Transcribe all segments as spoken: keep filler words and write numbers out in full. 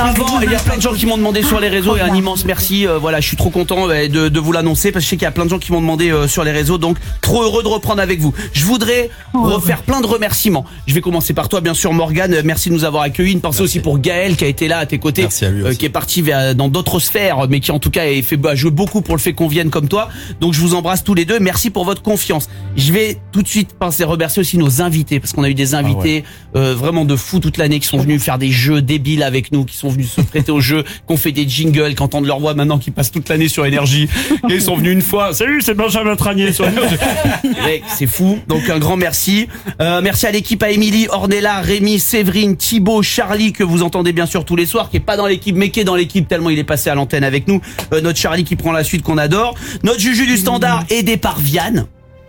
avant, il y a plein de gens qui m'ont demandé sur les réseaux et un immense merci. Euh, voilà, je suis trop content euh, de, de vous l'annoncer parce que je sais qu'il y a plein de gens qui m'ont demandé euh, sur les réseaux. Donc, trop heureux de reprendre avec vous. Je voudrais refaire plein de remerciements. Je vais commencer par toi, bien sûr, Morgane. Merci de nous avoir accueillis. Une pensée aussi pour Gaël qui a été là à tes côtés, Merci à lui aussi. euh, qui est parti vers, dans d'autres sphères, mais qui en tout cas a fait a joué beaucoup pour le fait qu'on vienne comme toi. Donc, je vous embrasse tous les deux. Merci pour votre confiance. Je vais tout de suite penser remercier aussi nos invités parce qu'on a eu des invités ah ouais. euh, vraiment de fou toute l'année qui sont venus faire des jeux débiles avec nous, qui sont venus se prêter au jeu, qu'on fait des jingles, qui entendent leur voix maintenant, qui passent toute l'année sur Énergie. Et ils sont venus une fois. Salut, c'est Benjamin Tranier sur Énergie. C'est fou. Donc un grand merci. Euh, merci à l'équipe, à Émilie, Ornella, Rémi, Séverine, Thibaut, Charlie que vous entendez bien sûr tous les soirs, qui est pas dans l'équipe mais qui est dans l'équipe tellement il est passé à l'antenne avec nous. Euh, notre Charlie qui prend la suite qu'on adore. Notre Juju du Standard aidé par Viane.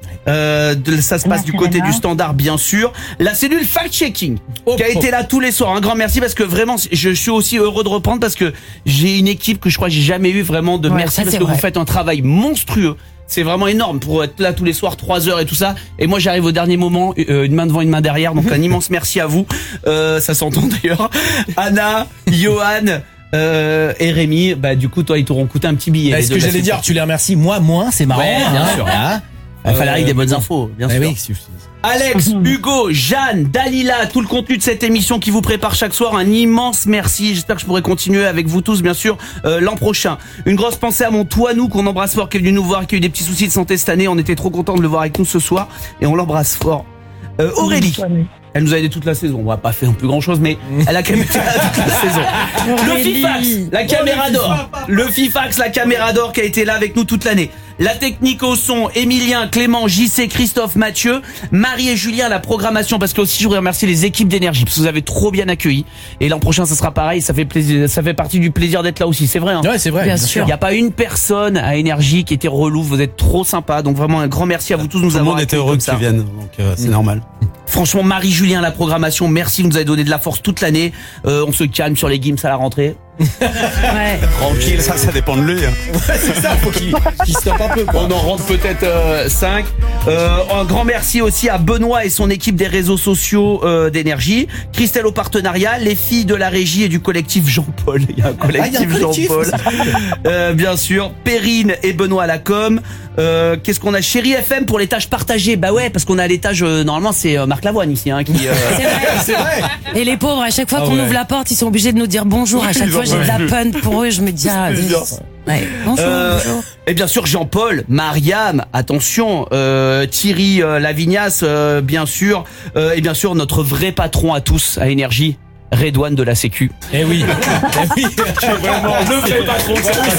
Euh, de, ça se passe merci du côté Réna. Du Standard bien sûr. La cellule fact-checking oh, qui a oh. été là tous les soirs. Un grand merci parce que vraiment je suis aussi heureux de reprendre parce que j'ai une équipe que je crois que j'ai jamais eu vraiment de ouais, merci ça, parce que vrai. Vous faites un travail monstrueux. C'est vraiment énorme pour être là tous les soirs trois heures et tout ça. Et moi j'arrive au dernier moment, euh, une main devant, une main derrière. Donc un immense merci à vous. Euh, ça s'entend d'ailleurs. Anna, Johan. Euh, et Rémi, bah du coup toi ils t'auront coûté un petit billet. Est-ce que j'allais dire, tu les remercies moi moins, c'est marrant. Ouais, bien hein, sûr. Hein Il fallait avec des bonnes infos, bien sûr. Oui, Alex, Hugo, Jeanne, Dalila, tout le contenu de cette émission qui vous prépare chaque soir, un immense merci. J'espère que je pourrai continuer avec vous tous, bien sûr, euh, l'an prochain. Une grosse pensée à mon Toinou qu'on embrasse fort, qui est venu nous voir, qui a eu des petits soucis de santé cette année. On était trop contents de le voir avec nous ce soir et on l'embrasse fort. Euh, Aurélie. Elle nous a aidé toute la saison. On va pas faire un peu grand chose, mais elle a quand même été là toute la saison. Le Fifax, la caméra d'or. Le Fifax, la caméra d'or qui a été là avec nous toute l'année. La technique au son, Emilien, Clément, J C, Christophe, Mathieu, Marie et Julien, la programmation, parce que aussi je voudrais remercier les équipes d'Énergie, parce que vous avez trop bien accueilli. Et l'an prochain, ça sera pareil, ça fait plaisir, ça fait partie du plaisir d'être là aussi, c'est vrai, hein. Ouais, c'est vrai. Bien, bien sûr. Il n'y a pas une personne à Énergie qui était relou, vous êtes trop sympa, donc vraiment un grand merci à vous tous de nous avoir accueillis. Tout le monde était heureux que tu viennes, donc euh, c'est mmh. normal. Franchement, Marie-Julien, la programmation, merci, vous nous avez donné de la force toute l'année. Euh, on se calme sur les games à la rentrée. Ouais. Tranquille, ça, ça dépend de lui. Hein. Ouais, c'est ça, faut qu'il qu'il stoppe un peu. Quoi. On en rentre peut-être euh, cinq. Euh, un grand merci aussi à Benoît et son équipe des réseaux sociaux euh, d'Énergie. Christelle au partenariat, les filles de la régie et du collectif Jean-Paul. Il y a un collectif, ah, il y a un collectif Jean-Paul. euh, bien sûr, Perrine et Benoît à la com. Euh, qu'est-ce qu'on a? Chérie F M pour les tâches partagées. Bah ouais, parce qu'on a les tâches. Euh, normalement, c'est euh, Marc Lavoine ici, hein, qui. Euh... C'est vrai. C'est vrai. Et les pauvres, à chaque fois ah qu'on ouais. ouvre la porte, ils sont obligés de nous dire bonjour. À chaque fois, j'ai de la peine pour eux. Je me dis ah. Ouais. Bonjour, euh, bonjour. Et bien sûr Jean-Paul, Mariam, attention, euh, Thierry euh, Lavignas, euh, bien sûr, euh, et bien sûr notre vrai patron à tous à Énergie. Redouane de la Sécu. Eh oui, eh oui. Vraiment, le vrai patron.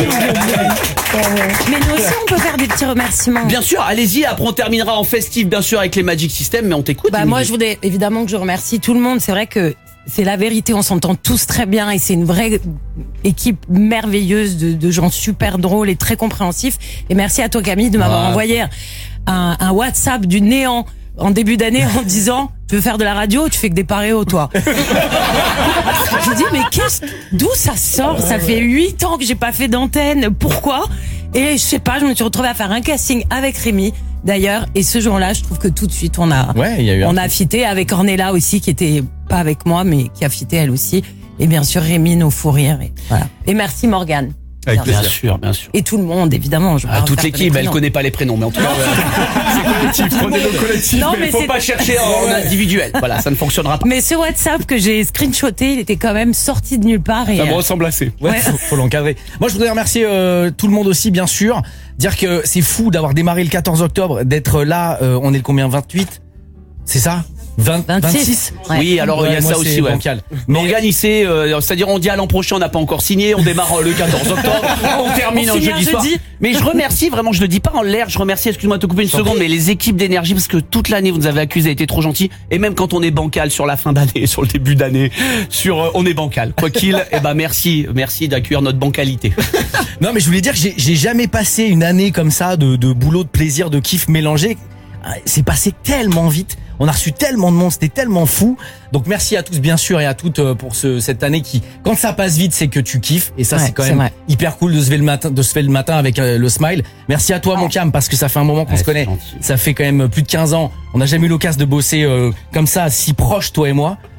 Mais nous aussi, on peut faire des petits remerciements. Bien sûr, allez-y. Après, on terminera en festif, bien sûr, avec les Magic System, mais on t'écoute. Bah, moi, je voudrais évidemment que je remercie tout le monde. C'est vrai que c'est la vérité. On s'entend tous très bien et c'est une vraie équipe merveilleuse de, de gens super drôles et très compréhensifs. Et merci à toi, Camille, de m'avoir ah. envoyé un, un WhatsApp du néant en début d'année en disant tu veux faire de la radio, tu fais que des paréos toi. Je dis mais qu'est-ce d'où ça sort? Ça fait huit ans que j'ai pas fait d'antenne. Pourquoi? Et je sais pas, je me suis retrouvée à faire un casting avec Rémi d'ailleurs et ce jour-là, je trouve que tout de suite on a ouais, il y a eu on a fité avec Ornella aussi qui était pas avec moi mais qui a fité elle aussi et bien sûr Rémi nos fous rires et voilà. Et merci Morgane. Avec bien, bien sûr, bien sûr. Et tout le monde, évidemment. Je ah, toute l'équipe, elle connaît pas les prénoms, mais en tout cas, c'est collectif. Prenez le collectif, non, mais, mais faut c'est... pas chercher en individuel. Voilà, ça ne fonctionnera pas. Mais ce WhatsApp que j'ai screenshoté, il était quand même sorti de nulle part. Et ça me euh... ressemble assez. Ouais, ouais. Faut, faut l'encadrer. Moi, je voudrais remercier euh, tout le monde aussi, bien sûr. Dire que c'est fou d'avoir démarré le quatorze octobre, d'être là. Euh, on est le combien? vingt-huit? C'est ça? vingt, vingt-six ouais. Oui, alors il ouais, y a moi, ça aussi, ouais. Mais organisé, euh, c'est-à-dire on dit à l'an prochain, on n'a pas encore signé, on démarre le quatorze octobre, on termine un jeudi soir. Mais je remercie vraiment, je le dis pas en l'air, je remercie, excuse-moi de te couper une seconde, mais les équipes d'Énergie parce que toute l'année vous nous avez accusé, été trop gentils, et même quand on est bancal sur la fin d'année, sur le début d'année, sur euh, on est bancal, quoi qu'il, et ben merci, merci d'accueillir notre bancalité. Non, mais je voulais dire que j'ai, j'ai jamais passé une année comme ça de, de boulot, de plaisir, de kiff mélangé. C'est passé tellement vite. On a reçu tellement de monde, c'était tellement fou. Donc merci à tous bien sûr et à toutes pour ce, cette année qui, quand ça passe vite, c'est que tu kiffes et ça ouais, c'est quand c'est même vrai. Hyper cool de se lever le matin, de se lever le matin avec euh, le smile. Merci à toi oh. mon Cam parce que ça fait un moment qu'on ouais, se connaît. Gentil. Ça fait quand même plus de quinze ans. On n'a jamais eu l'occasion de bosser euh, comme ça, si proche toi et moi.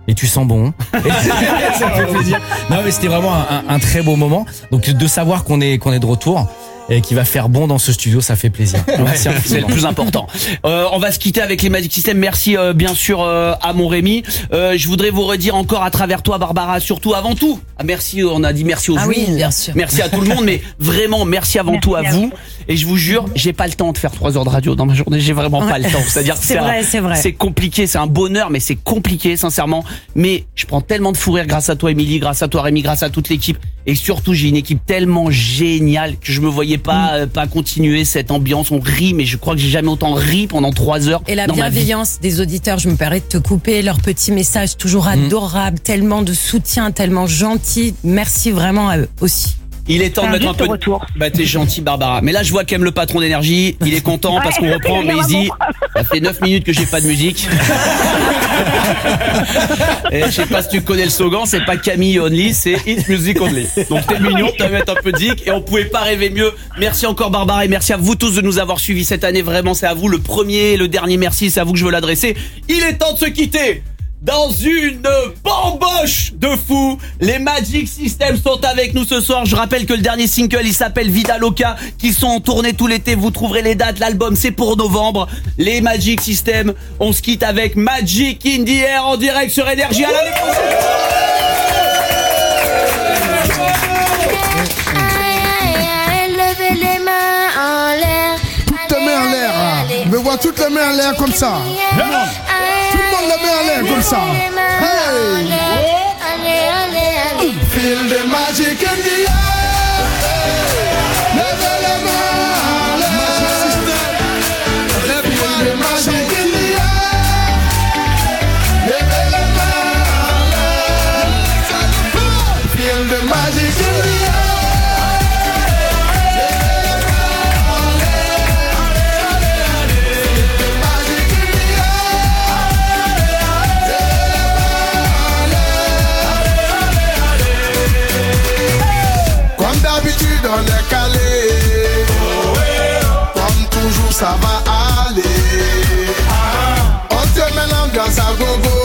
et tu sens bon. Et ça fait plaisir. Non mais c'était vraiment un, un, un très beau moment. Donc de savoir qu'on est qu'on est de retour et qui va faire bon dans ce studio, ça fait plaisir. Merci, c'est le plus important. Euh, on va se quitter avec les Magic System. Merci euh, bien sûr euh, à mon Rémi. Euh, je voudrais vous redire encore à travers toi, Barbara, surtout avant tout. Ah, merci, on a dit merci aux ah juifs. Oui, bien sûr. Merci à tout le monde, mais vraiment merci avant Merci tout à, à vous. vous. Et je vous jure, j'ai pas le temps de faire trois heures de radio dans ma journée. J'ai vraiment Ouais. pas le temps. C'est-à-dire que C'est vrai, c'est vrai. C'est compliqué, c'est un bonheur, mais c'est compliqué, sincèrement. Mais je prends tellement de fou rire grâce à toi, Émilie, grâce à toi, Rémi, grâce à toute l'équipe. Et surtout, j'ai une équipe tellement géniale que je me voyais pas, euh, pas continuer cette ambiance. On rit, mais je crois que j'ai jamais autant ri pendant trois heures. Et la dans ma vie. bienveillance des auditeurs, je me permets de te couper, leurs petits messages toujours adorables, tellement de soutien, tellement gentils. Merci vraiment à eux aussi. Il est temps de C'est un mettre un juste peu de... retour. Bah t'es gentil Barbara. Mais là je vois qu'aime le patron d'énergie. Il est content parce qu'on reprend. Mais il se dit, ça fait neuf minutes que j'ai pas de musique. Et je sais pas si tu connais le slogan, c'est pas Camille only, c'est It's Music Only. Donc t'es mignon, tu vas mettre un peu de zik et on pouvait pas rêver mieux. Merci encore Barbara et merci à vous tous de nous avoir suivis cette année. Vraiment c'est à vous le premier et le dernier merci, c'est à vous que je veux l'adresser. Il est temps de se quitter. Dans une bamboche de fou, les Magic System sont avec nous ce soir. Je rappelle que le dernier single, il s'appelle Vida Loca, qui sont en tournée tout l'été. Vous trouverez les dates. L'album, c'est pour novembre. Les Magic System, on se quitte avec Magic in the Air en direct sur Énergie. À l'année prochaine. Levez les mains en l'air. Toutes les mains en l'air. Je veux voir toutes les mains en l'air comme ça. Tout le monde les mains en l'air comme ça. Hey! Feel the magic in the air. Levez les mains en l'air. Feel the magic in the air. Levez les mains en l'air. Feel the magic in the air. On est calé, comme toujours ça va aller. On te met l'ambiance à gogo,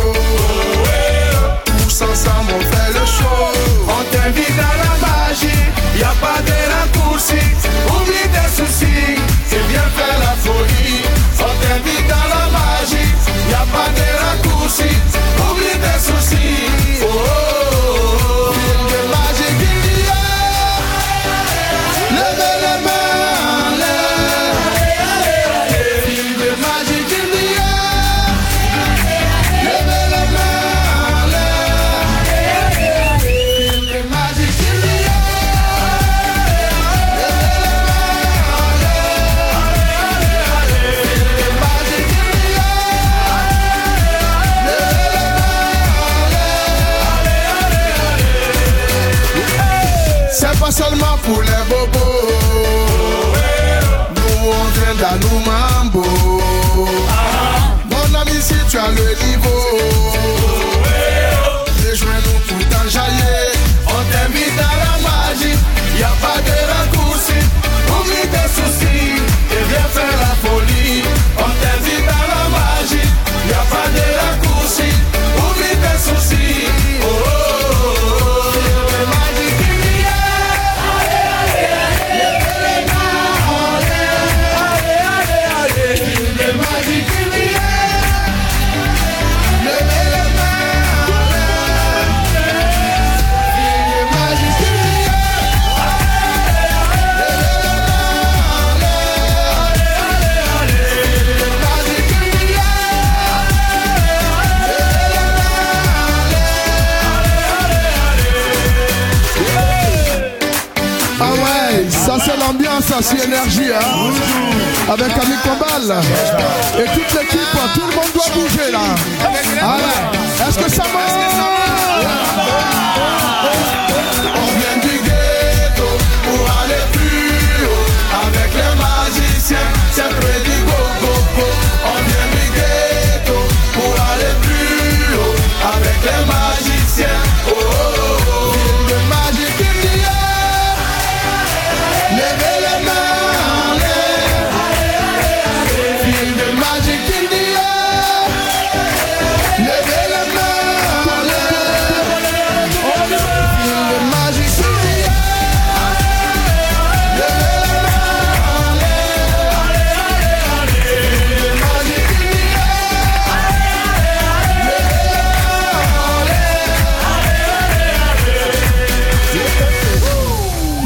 tous ensemble on fait le show. On t'invite à la magie, y'a pas de raccourci. Oublie tes soucis, et viens faire la folie. On t'invite à la magie, y'a pas de raccourci. Oublie tes soucis, oh, oh, oh, oh. Feel the magic in the air. Levez les mains en l'air. Feel the magic in the air. Levez les mains en l'air. Feel the magic in the air. Levez les mains en l'air. Feel the magic in the air. Levez les mains en l'air. C'est pas seulement pour les bobos. Nous on vient d'Alou Mambo. Mon ami, si tu as le niveau, rejoins-nous pour t'enjailler. On t'invite à la magie, y'a pas de raccourci. Oublie tes soucis et viens faire la folie. On t'invite à la magie, y'a pas de raccourci. Oublie tes soucis, oh, oh, oh, oh. Feel the magic in the air. Levez les mains en l'air. Feel the magic in the air. Levez les mains en l'air. Feel the magic in the air. Levez les mains en l'air. Feel the magic in the air. Ah ouais, ça c'est l'ambiance, ça c'est énergie, hein. Avec Ami Combal et toute l'équipe, tout le monde doit bouger là. Ah ouais, est-ce que ça monte? On vient du ghetto pour aller plus haut. Avec les magiciens, c'est près du go-go-go. On vient du ghetto pour aller plus haut. Avec les magiciens, oh oh oh oh. Feel the magic in the air. Levez les mains en l'air. Feel the magic in the air. Levez les mains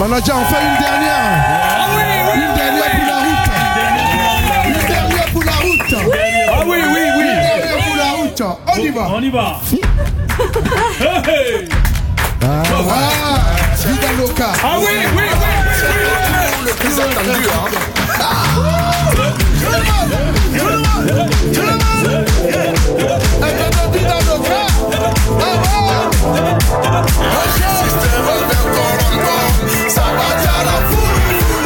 On a déjà en fait une dernière. Une dernière pour la route. Une dernière pour la route. Ah oui, oui, oui. Une dernière pour la route. On y va. On y va. Hey. Ah, Vida Loca. Ah oui, oui, oui, oui. Le plus attendu, hein. Vida Loca. Ça va dire la foule.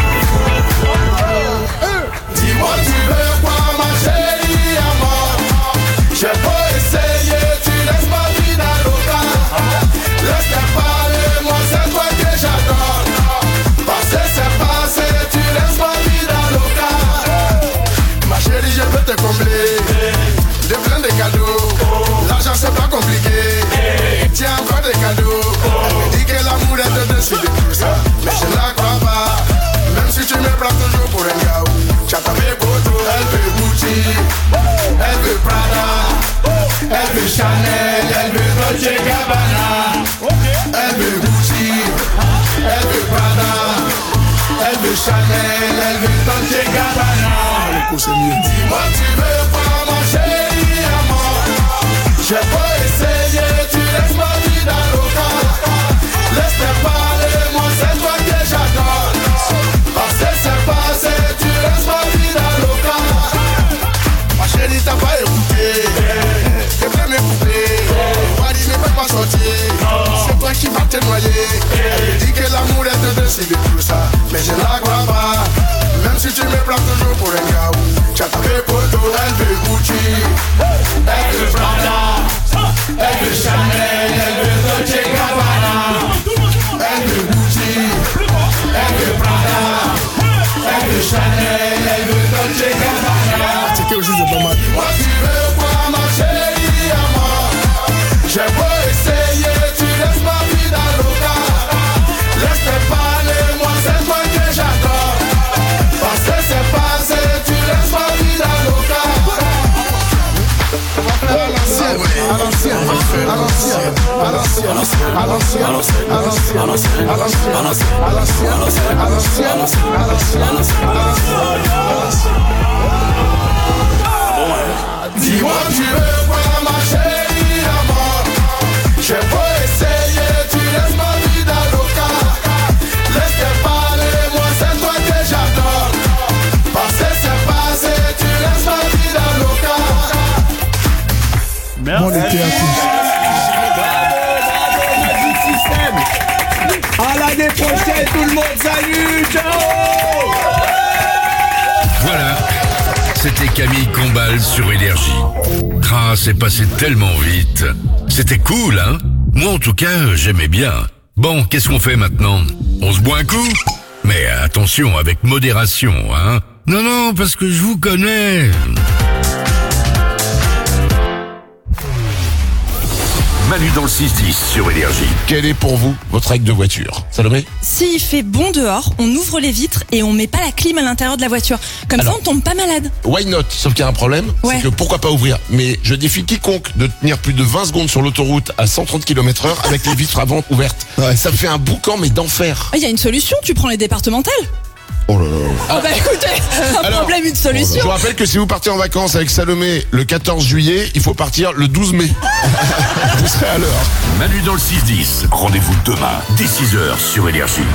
Dis-moi tu veux quoi ma chérie à moi. J'ai pas essayé, tu laisses ma vida loca. Laisse-moi parler, moi c'est toi que j'adore. Passé c'est passé, tu laisses ma vida loca. Ma chérie je peux te combler de plein de cadeaux. L'argent c'est pas compliqué. Tiens encore des cadeaux. Elle me dit que l'amour est au-dessus de tout ça, mais je la crois pas. Même si tu me prends toujours pour un gars. Tu as tapé poteau. Elle veut Gucci, elle veut Prada, elle veut Chanel, elle veut Dolce Gabbana. Elle veut Gucci, elle veut Prada, elle veut Chanel, elle veut Dolce Gabbana. Dis-moi tu veux pas ma chérie à moi. J'ai pas essayé, tu laisses ma vida loca. Laisse-moi parler, moi c'est toi que j'adore. Passé c'est passé, tu laisses ma vida loca. Ma chérie t'as pas écouté, t'es prêt m'écouter. Wadi ne peut pas sortir, c'est toi qui vas te noyer. Elle me dit que l'amour est au-dessus de tout ça, mais je la crois pas. Même si tu me prends toujours pour un gars. Tu as tapé poteau, elle veut Gucci, elle veut Prada, elle veut Chanel, elle veut Dolce Gabbana. Elle veut Gucci, elle veut Prada, elle veut Chanel, elle veut Dolce Gabbana. C'est que aussi c'est pas mal. Moi tu veux quoi ma chérie à moi. J'ai pas essayé, tu laisses ma vida loca. Laisse-moi parler, moi c'est toi que j'adore. Passé c'est passé, tu laisses ma vida loca. À l'ancienne, à l'ancienne, à l'ancienne, à l'ancienne, à l'ancienne, à l'ancienne, à l'ancienne, à l'ancienne, à l'ancienne, à l'ancienne, à l'ancienne. Dis-moi tu veux quoi ma chérie à moi. J'ai pas essayé, tu laisses ma vida loca. Laisse-moi parler, moi c'est toi que j'adore. Passé c'est passé, tu laisses ma vida loca. Merci. Bon été à tous. À l'année prochaine, tout le monde. Salut, ciao. Voilà, c'était Camille Combal sur Énergie. Ah, c'est passé tellement vite. C'était cool, hein? Moi, en tout cas, j'aimais bien. Bon, qu'est-ce qu'on fait maintenant? On se boit un coup? Mais attention, avec modération, hein? Non, non, parce que je vous connais. Manu dans le six dix sur Énergie. Quelle est pour vous votre règle de voiture, Salomé? S'il fait bon dehors, on ouvre les vitres et on met pas la clim à l'intérieur de la voiture. Comme Alors, ça, on tombe pas malade. Why not? Sauf qu'il y a un problème, Ouais. c'est que pourquoi pas ouvrir? Mais je défie quiconque de tenir plus de vingt secondes sur l'autoroute à cent trente kilomètres heure avec les vitres avant ouvertes. Ça me fait un boucan mais d'enfer. Il y a une solution, tu prends les départementales. Oh là là. Ah bah écoutez, un Alors, problème, une Je solution. vous rappelle que si vous partez en vacances avec Salomé le quatorze juillet, il faut partir le douze mai. Vous serez à l'heure. Manu dans le six dix. Rendez-vous demain, dès six heures sur Énergie.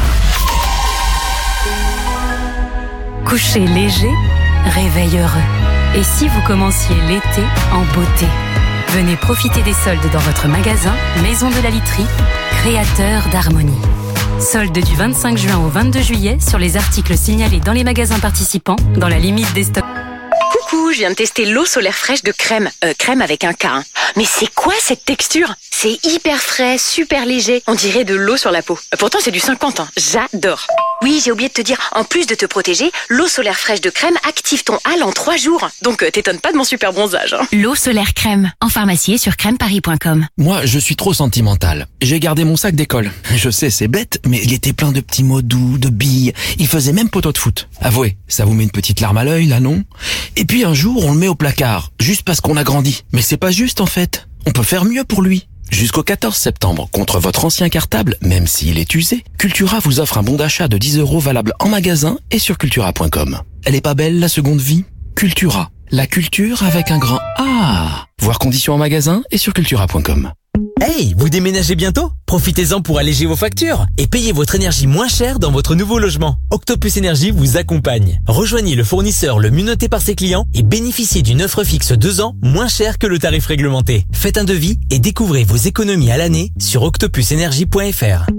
Coucher léger, réveil heureux. Et si vous commenciez l'été en beauté? Venez profiter des soldes dans votre magasin Maison de la Literie, créateur d'harmonie. Soldes du vingt-cinq juin au vingt-deux juillet sur les articles signalés dans les magasins participants, dans la limite des stocks. Coucou, je viens de tester l'eau solaire fraîche de Crème. Euh, Crème avec un K. Hein. Mais c'est quoi cette texture? C'est hyper frais, super léger. On dirait de l'eau sur la peau. Euh, pourtant, c'est du cinquante. Hein. J'adore. Oui, j'ai oublié de te dire, en plus de te protéger, l'eau solaire fraîche de Crème active ton hâle en trois jours. Donc, euh, t'étonnes pas de mon super bronzage. Hein. L'eau solaire Crème, en pharmacie et sur crème paris point com. Moi, je suis trop sentimental. J'ai gardé mon sac d'école. Je sais, c'est bête, mais il était plein de petits mots doux, de billes. Il faisait même poteau de foot. Avouez, ça vous met une petite larme à l'œil, là, non? Et puis un jour, on le met au placard, juste parce qu'on a grandi. Mais c'est pas juste, en fait. On peut faire mieux pour lui. Jusqu'au quatorze septembre, contre votre ancien cartable, même s'il est usé, Cultura vous offre un bon d'achat de dix euros valable en magasin et sur cultura point com. Elle est pas belle la seconde vie? Cultura. La culture avec un grand A. Voir conditions en magasin et sur cultura point com. Hey, vous déménagez bientôt? Profitez-en pour alléger vos factures et payez votre énergie moins cher dans votre nouveau logement. Octopus Énergie vous accompagne. Rejoignez le fournisseur le mieux noté par ses clients et bénéficiez d'une offre fixe deux ans moins chère que le tarif réglementé. Faites un devis et découvrez vos économies à l'année sur octopus énergie point f r.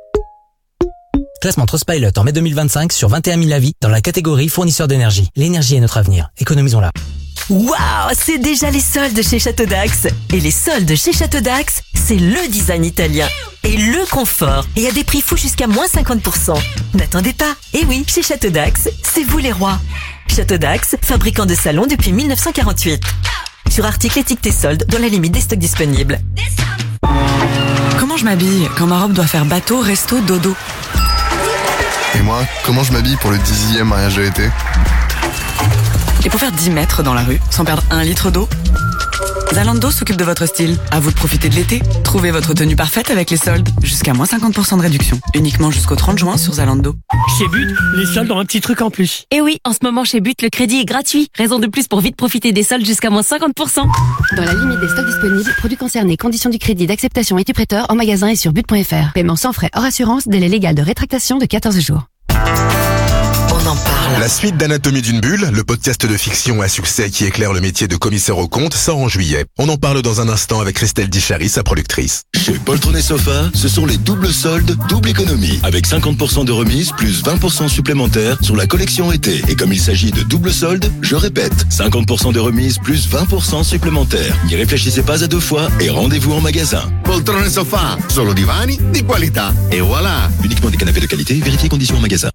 Classement Trustpilot en mai deux mille vingt-cinq sur vingt et un mille avis dans la catégorie fournisseur d'énergie. L'énergie est notre avenir. Économisons-la. Waouh, c'est déjà les soldes chez Château d'Axe. Et les soldes chez Château d'Axe, c'est le design italien et le confort. Et à des prix fous jusqu'à moins cinquante pour cent. N'attendez pas. Et oui, chez Château d'Axe, c'est vous les rois. Château d'Axe, fabricant de salons depuis mille neuf cent quarante-huit. Sur article étiqueté soldes dans la limite des stocks disponibles. Comment je m'habille quand ma robe doit faire bateau, resto, dodo? Et moi, comment je m'habille pour le dixième mariage de l'été? Et pour faire dix mètres dans la rue, sans perdre un litre d'eau? Zalando s'occupe de votre style. À vous de profiter de l'été. Trouvez votre tenue parfaite avec les soldes. Jusqu'à moins cinquante pour cent de réduction. Uniquement jusqu'au trente juin sur Zalando. Chez But, les soldes ont un petit truc en plus. Et oui, en ce moment chez But, le crédit est gratuit. Raison de plus pour vite profiter des soldes jusqu'à moins cinquante pour cent. Dans la limite des stocks disponibles, produits concernés, conditions du crédit d'acceptation et du prêteur en magasin et sur but point f r. Paiement sans frais hors assurance, délai légal de rétractation de quatorze jours. On en parle. La suite d'Anatomie d'une bulle, le podcast de fiction à succès qui éclaire le métier de commissaire aux comptes, sort en juillet. On en parle dans un instant avec Christelle Dichary, sa productrice. Chez Poltron Sofa, ce sont les doubles soldes, double économie. Avec cinquante pour cent de remise plus vingt pour cent supplémentaires sur la collection été. Et comme il s'agit de double soldes, je répète, cinquante pour cent de remise plus vingt pour cent supplémentaires. N'y réfléchissez pas à deux fois et rendez-vous en magasin. Poltron Sofa, solo divani di qualità. Et voilà. Uniquement des canapés de qualité, vérifiez conditions en magasin.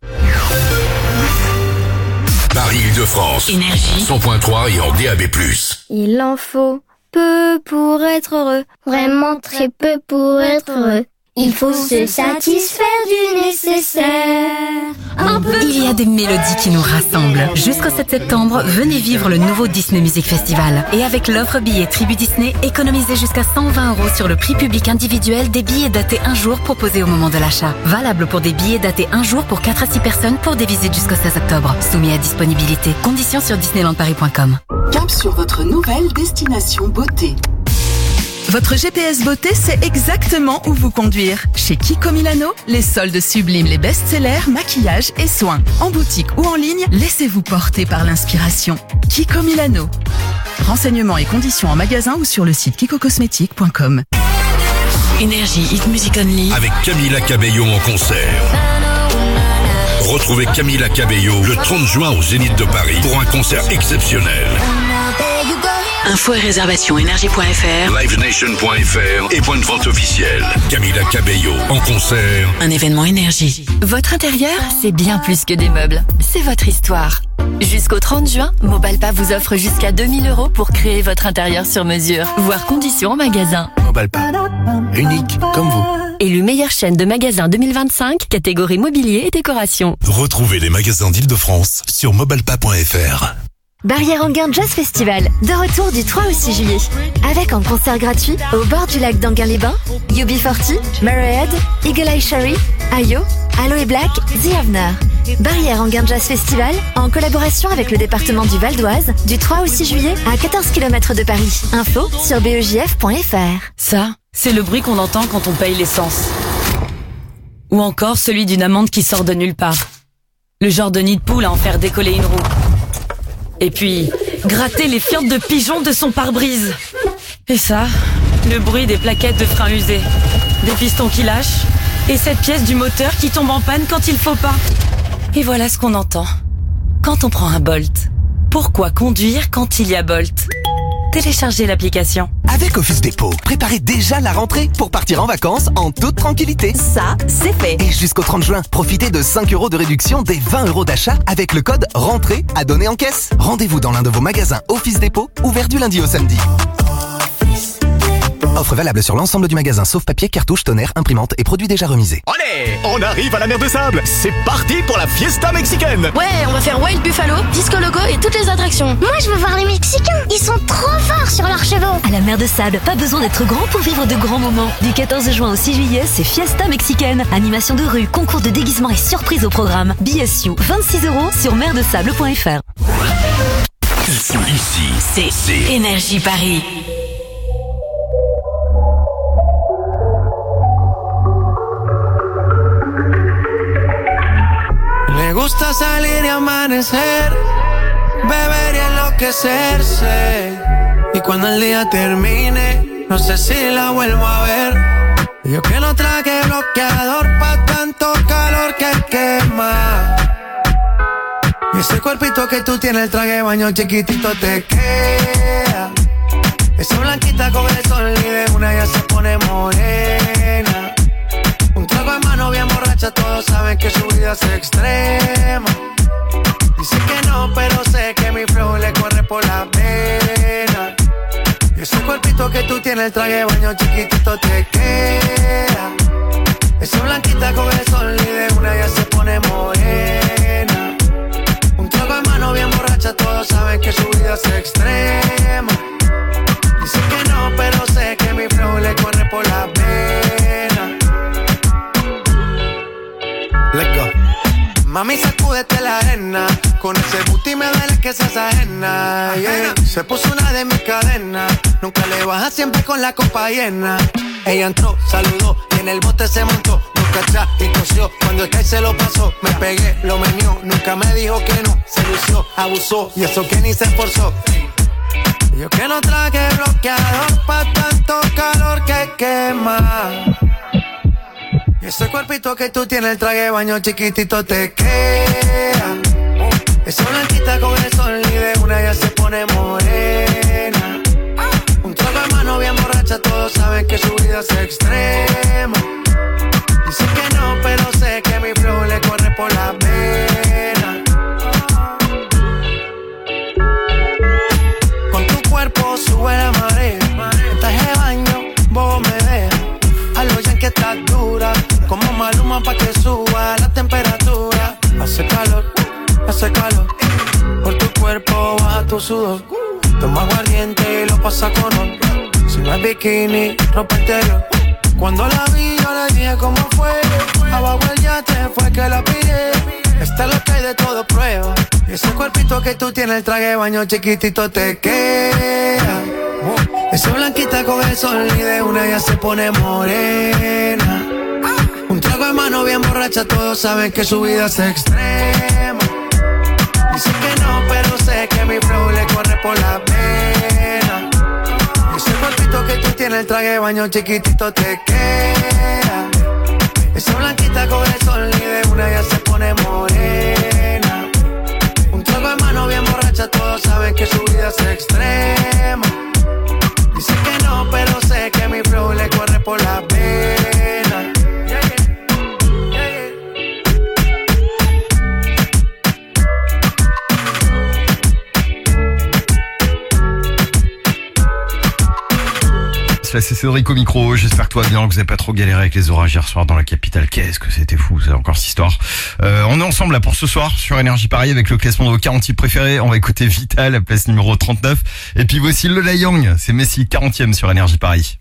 Paris-Île-de-France. Énergie. cent point trois et en D A B plus. Il en faut peu pour être heureux, vraiment très peu pour être heureux. Il faut se satisfaire du nécessaire. Un peu. Il y a des mélodies qui nous rassemblent. Jusqu'au sept septembre, venez vivre le nouveau Disney Music Festival. Et avec l'offre billet Tribu Disney, économisez jusqu'à cent vingt euros sur le prix public individuel des billets datés un jour proposés au moment de l'achat. Valable pour des billets datés un jour pour quatre à six personnes pour des visites jusqu'au seize octobre. Soumis à disponibilité. Conditions sur disneyland paris point com. Cap sur votre nouvelle destination beauté. Votre G P S beauté sait exactement où vous conduire. Chez Kiko Milano, les soldes subliment les best-sellers, maquillage et soins. En boutique ou en ligne, laissez-vous porter par l'inspiration. Kiko Milano. Renseignements et conditions en magasin ou sur le site kiko cosmétique point com. Énergie, Hit Music Only. Avec Camila Cabello en concert. Retrouvez Camila Cabello le trente juin au Zénith de Paris pour un concert exceptionnel. Infos et réservations énergie point f r, livenation point f r et point de vente officielle. Camila Cabello en concert. Un événement énergie. Votre intérieur, c'est bien plus que des meubles. C'est votre histoire. Jusqu'au trente juin, Mobalpa vous offre jusqu'à deux mille euros pour créer votre intérieur sur mesure. Voir conditions en magasin. Mobalpa. Unique comme vous. Élu meilleure chaîne de magasins deux mille vingt-cinq, catégorie mobilier et décoration. Retrouvez les magasins d'Île-de-France sur mobalpa point f r. Barrière Enghien Jazz Festival, de retour du trois au six juillet. Avec un concert gratuit au bord du lac d'Enghien-les-Bains, U B quarante, Marrow-Head, Eagle Eye Cherry, Ayo, Aloe Black, The Avener. Barrière Enghien Jazz Festival, en collaboration avec le département du Val d'Oise, du trois au six juillet à quatorze kilomètres de Paris. Info sur b e j f point f r. Ça, c'est le bruit qu'on entend quand on paye l'essence. Ou encore celui d'une amande qui sort de nulle part. Le genre de nid de poule à en faire décoller une roue. Et puis, gratter les fientes de pigeons de son pare-brise. Et ça, le bruit des plaquettes de frein usées, des pistons qui lâchent, et cette pièce du moteur qui tombe en panne quand il faut pas. Et voilà ce qu'on entend quand on prend un Bolt. Pourquoi conduire quand il y a Bolt ? Téléchargez l'application. Avec Office Dépôt, préparez déjà la rentrée pour partir en vacances en toute tranquillité. Ça, c'est fait. Et jusqu'au trente juin, profitez de cinq euros de réduction des vingt euros d'achat avec le code RENTRée à donner en caisse. Rendez-vous dans l'un de vos magasins Office Dépôt, ouvert du lundi au samedi. Offre valable sur l'ensemble du magasin sauf papier, cartouche, tonnerre, imprimante et produits déjà remisés. Allez, on arrive à la mer de Sable. C'est parti pour la fiesta mexicaine. Ouais, on va faire Wild Buffalo, Disco Loco et toutes les attractions. Moi, je veux voir les Mexicains. Ils sont trop forts sur leurs chevaux. À la mer de Sable, pas besoin d'être grand pour vivre de grands moments. Du quatorze juin au six juillet, c'est Fiesta Mexicaine. Animation de rue, concours de déguisement et surprise au programme. Billets Sioux, vingt-six euros sur mer de sable point f r. Ici, c'est Énergie Paris. Le gusta salir y amanecer, beber y enloquecerse. Y cuando el día termine, no sé si la vuelvo a ver. Yo que no traje bloqueador pa' tanto calor que quema. Y ese cuerpito que tú tienes, el traje de baño chiquitito te queda. Esa blanquita con el sol y de una ya se pone morena. Un trago en mano bien borracha, todos saben que su vida es extrema. Dice que no, pero sé que mi flow le corre por la vena. Y ese cuerpito que tú tienes, el traje de baño chiquitito te queda. Esa blanquita con el sol y de una ya se pone morena. Un trago en mano bien borracha, todos saben que su vida es extrema. Dice que no, pero sé que mi flow le corre por la vena. Let's go. Mami, sacúdete la arena. Con ese booty me duele que seas ajena, yeah. Se puso una de mis cadenas. Nunca le baja, siempre con la copa llena. Ella entró, saludó y en el bote se montó. Nunca atrás y tosió. Cuando el que se lo pasó, me pegué, lo menió. Nunca me dijo que no, se lució, abusó. Y eso que ni se esforzó. Yo que no traje bloqueador pa' tanto calor que quema. Y ese cuerpito que tú tienes, el traje de baño chiquitito te queda. Esa blanquita con el sol y de una ya se pone morena. Un trago de mano bien borracha, todos saben que su vida es extrema. Dice que no, pero sé que mi flow le corre por la vena. Con tu cuerpo sube la marea. En traje de baño, vos me dejas. A lo ya que estás dura, como Maluma pa' que suba la temperatura. Hace calor, hace calor. Por tu cuerpo baja tu sudor. Toma aguardiente y lo pasa con oro. Si no es bikini, ropa interior. Cuando la vi yo le dije cómo fue. Abajo el yate fue que la pillé. Esta es lo que hay de todo prueba. Y ese cuerpito que tú tienes, el traje de baño chiquitito te queda. Esa blanquita con el sol y de una ya se pone morena. Un trago de mano bien borracha, todos saben que su vida es extrema. Dice que no, pero sé que mi flow le corre por la vena. Ese cuerpito que tú tienes, el traje de baño chiquitito te queda. Esa blanquita con el sol y de una ya se pone morena. Un trago de mano bien borracha, todos saben que su vida es extrema. Dice que no, pero sé que mi flow le corre por la vena. Là, c'est Cédric au micro. J'espère que toi bien, que vous n'avez pas trop galéré avec les orages hier soir dans la capitale. Qu'est-ce que c'était fou, c'est encore cette histoire. Euh, on est ensemble là pour ce soir sur Énergie Paris avec le classement de vos quarante préférés. On va écouter Vital, place numéro trente-neuf. Et puis voici Lola Young, c'est Messi, quarantième sur Énergie Paris.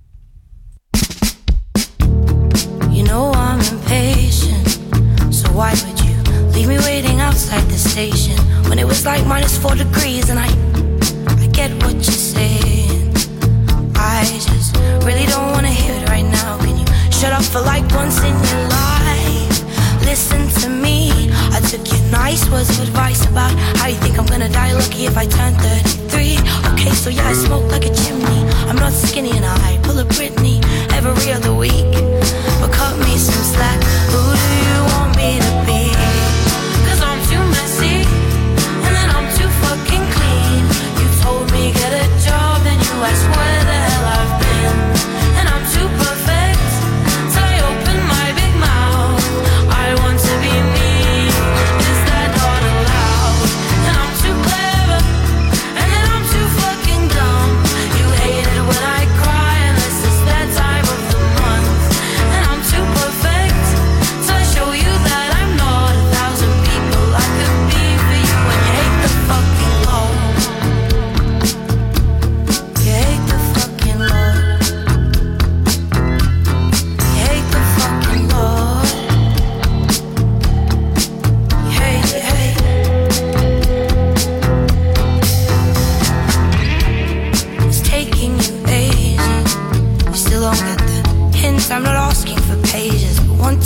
You know I'm impatient, so why would you leave me waiting outside the station when it was like minus four degrees and I, I get what you're saying. I just really don't wanna hear it right now. Can you shut up for like once in your life? Listen to me. I took your nice words of advice about how you think I'm gonna die lucky if I turn thirty-three. Okay, so yeah, I smoke like a chimney. I'm not skinny and I pull a Britney every other week. But cut me some slack. Who do you want me to be? Cause I'm too messy and then I'm too fucking clean. You told me get a job, then you asked where the hell I've been. And I'm too perfect till I open my big mouth. I want to be me, is that not allowed? And I'm too clever and then I'm too fucking dumb. You hate it when I cry and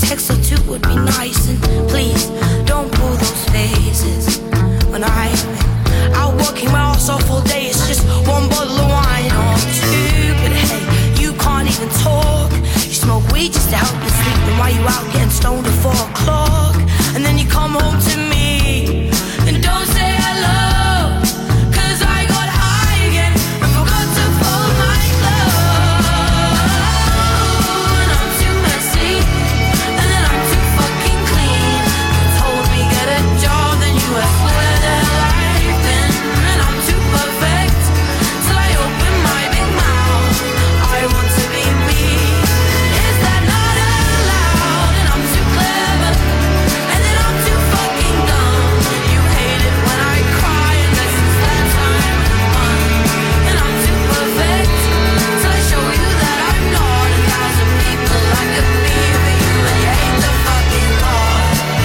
text or two would be nice. And please, don't pull those faces. When I, out working my ass off all day, it's just one bottle of wine or two. But hey, you can't even talk. You smoke weed just to help you sleep. Then why you out getting stoned at four o'clock? And then you come home to me and don't say hello, 'cause I got high again and forgot to fold my clothes. And I'm too messy, and then I'm too fucking clean. You told me get a job, then you asked where the life been. And I'm too perfect till I open my big mouth. I want to be me. Is that not allowed? And I'm too clever, and then I'm too fucking dumb. You hate it when I cry, and this is that time one. And I'm too perfect till I show you that I'm not. A thousand people I could be for you, and you hate the fucking law.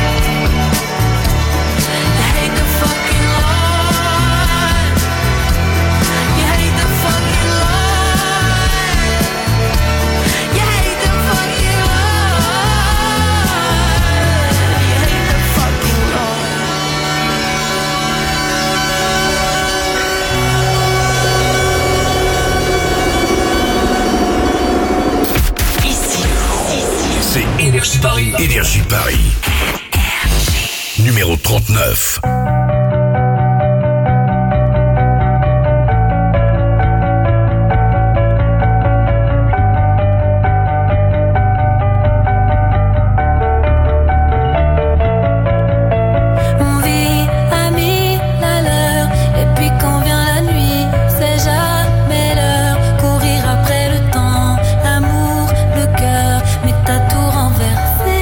You hate the fucking law. You hate the fucking law. You hate the fucking law. You hate the fucking law. Ici, c'est Énergie Paris. Énergie Paris. Numéro trente-neuf. On vit à mille à l'heure, et puis quand vient la nuit, c'est jamais l'heure. Courir après le temps, l'amour, le cœur, mais t'as tout renversé.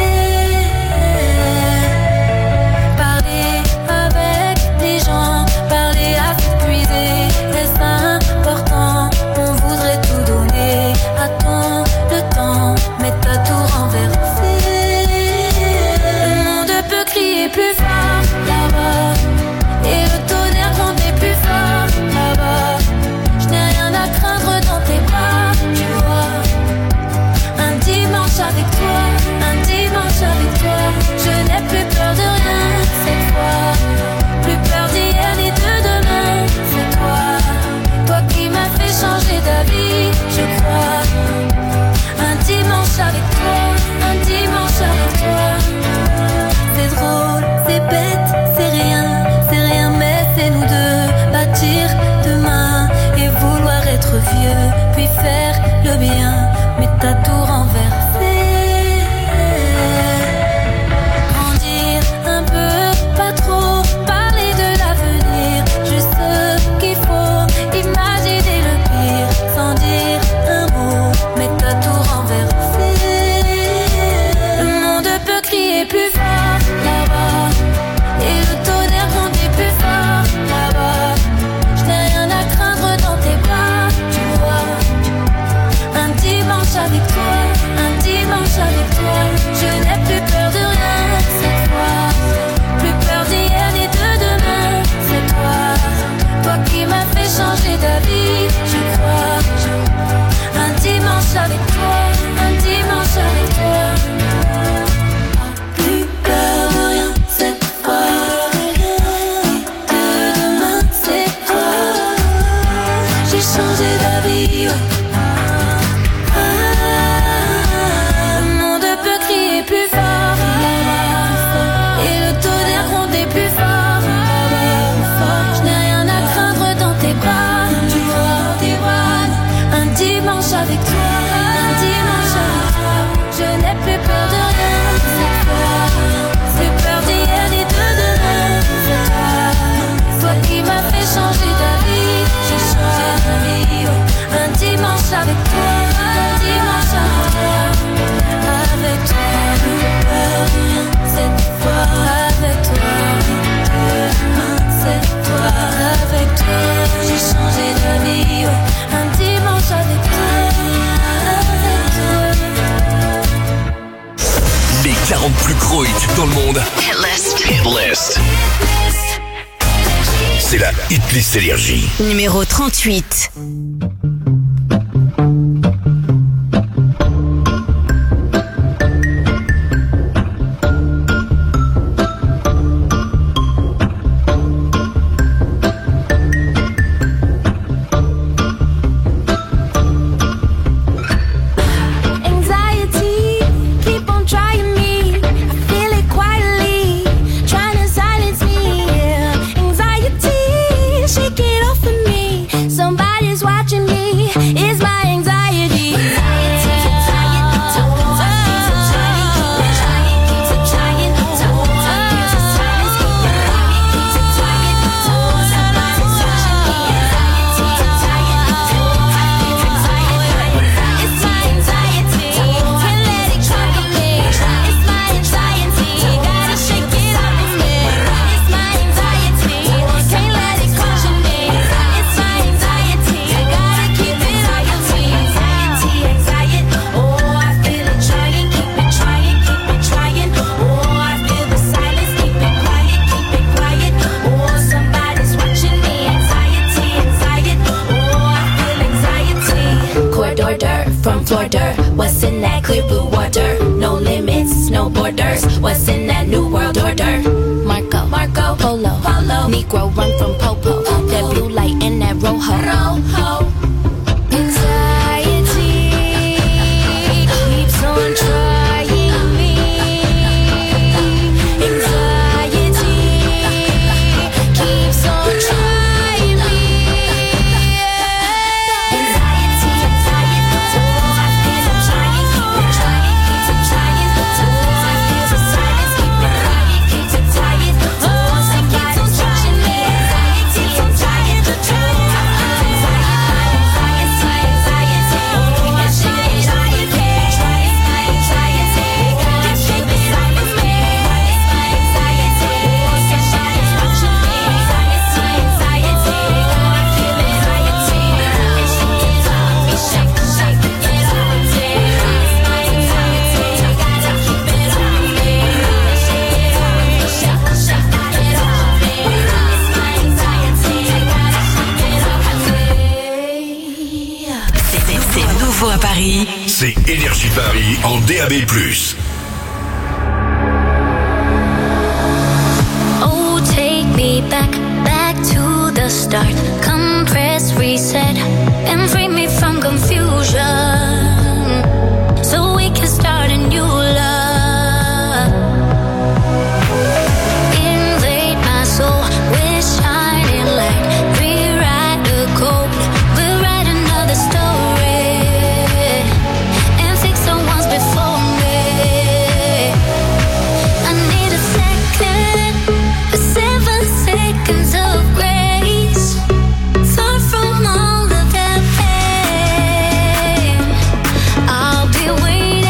Parler avec des gens, parler à s'épuiser, est-ce important? On voudrait tout donner, attends le temps, mais t'as tout renversé. Le monde peut crier plus fort là-bas, et le tonnerre gronder plus fort là-bas. Je n'ai rien à craindre dans tes bras, tu vois. Un dimanche avec toi, un dimanche avec toi. Je n'ai plus peur de rien cette fois. Plus peur d'hier ni de demain, c'est toi. Toi qui m'as fait changer d'avis, je crois. Un dimanche avec toi, un dimanche avec toi. C'est drôle, c'est bête, c'est rien, c'est rien, mais c'est nous deux. Bâtir demain et vouloir être vieux, puis faire le bien, mais t'as tout renversé. Grandir un peu, pas trop, parler de l'avenir, juste ce qu'il faut, imaginer le pire, sans dire un mot, mais t'as tout renversé. Le monde peut crier plus fort là-bas, et le tonnerre gronder plus fort là-bas. Je n'ai rien à craindre dans tes bras, tu vois. Un dimanche avec toi, un dimanche avec toi. Je n'ai plus peur de rien cette fois. Plus peur d'hier ni de demain, c'est toi. Toi qui m'as fait changer d'avis, je crois. Un dimanche avec toi, un dimanche avec toi. Plus peur de rien cette fois. De demain, c'est toi. J'ai changé d'avis, ouais. Le monde peut crier plus fort là-bas, et le tonnerre gronder plus fort là-bas. Je n'ai rien à craindre dans tes bras, tu vois, tes bras. Un dimanche avec toi, un dimanche avec toi. Je n'ai plus peur de rien cette fois. Plus peur d'hier ni de demain, c'est toi. Toi qui m'as fait changer d'avis, j'ai changé d'avis, ouais. Un dimanche avec toi, un dimanche avec toi. Avec toi, plus peur de rien cette fois. Avec toi, demain c'est toi. Avec toi, j'ai changé d'avis, ouais. Un dimanche avec toi, avec toi. Les quarante plus gros hits dans le monde. Hit list. Hit list. C'est la Hit List Énergie. Numéro trente-huit. from Florida. What's in that clear blue water? No limits, no borders. What's in that new world order? Marco, Marco, Polo, Polo. Negro run from Popo. Popo. That blue light and that rojo. Rojo. Anxiety keeps on trying me. Anxiety keeps on trying me. Anxiety, anxiety, oh, I feel I'm trying, keep it trying, keeps on trying, oh, I feel the silence, keep it quiet, keeps it tired, oh, somebody's watching me. Anxiety, anxiety, the truth. À Paris, c'est Énergie Paris en D A B plus. Oh, take me back, back to the start. Compress, reset, and free me from confusion. So we can start a new love. Invade my soul with shining light. Rewrite the code, we'll write another story. Before me, I need a second, a seven seconds of grace, far from all of that pain. I'll be waiting.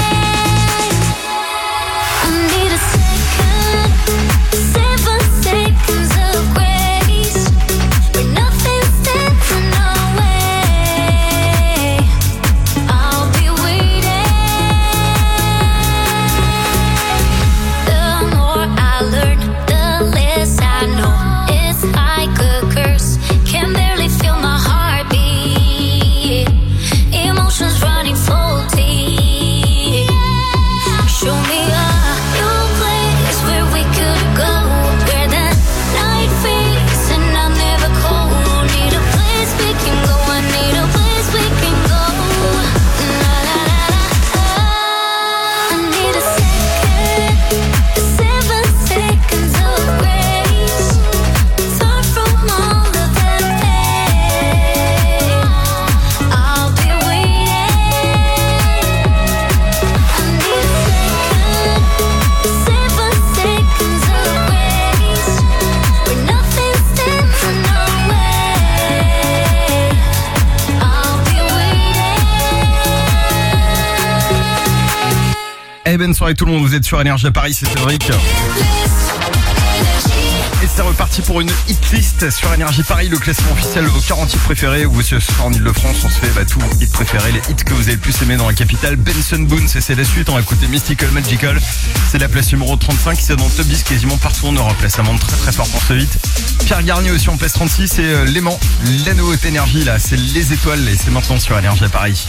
I need a second, seven seconds of grace, where nothing stands in our way. I'll be waiting. I learn, the less I know. It's like a curse, can barely feel my heartbeat. Emotions running faulty. Show me a new place where we could go, where the night fades and I'm never cold. Need a place we can go, I need a place we can go. La la la la. I need a second. Seven seconds of grace, far from all of that pain. I'll be waiting. I need a second, seven seconds of grace, where nothing stands in our way. I'll be waiting. Eh ben, soirée tout le monde, vous êtes sur Énergie à Paris, c'est Cédric. Et c'est reparti pour une hit list sur Énergie Paris, le classement officiel de vos quarante hits préférés. Où ce soir en Ile-de-France, on se fait bah, tous vos hits préférés, les hits que vous avez le plus aimés dans la capitale. Benson Boone, c'est, c'est la suite. On va écouter Mystical Magical. C'est la place numéro trente-cinq, c'est dans le top dix quasiment partout en Europe. Là, ça monte très très fort pour ce hit. Pierre Garnier aussi en place trente-six, c'est euh, l'aimant, l'anneau haute énergie là, c'est les étoiles et c'est maintenant sur Énergie à Paris.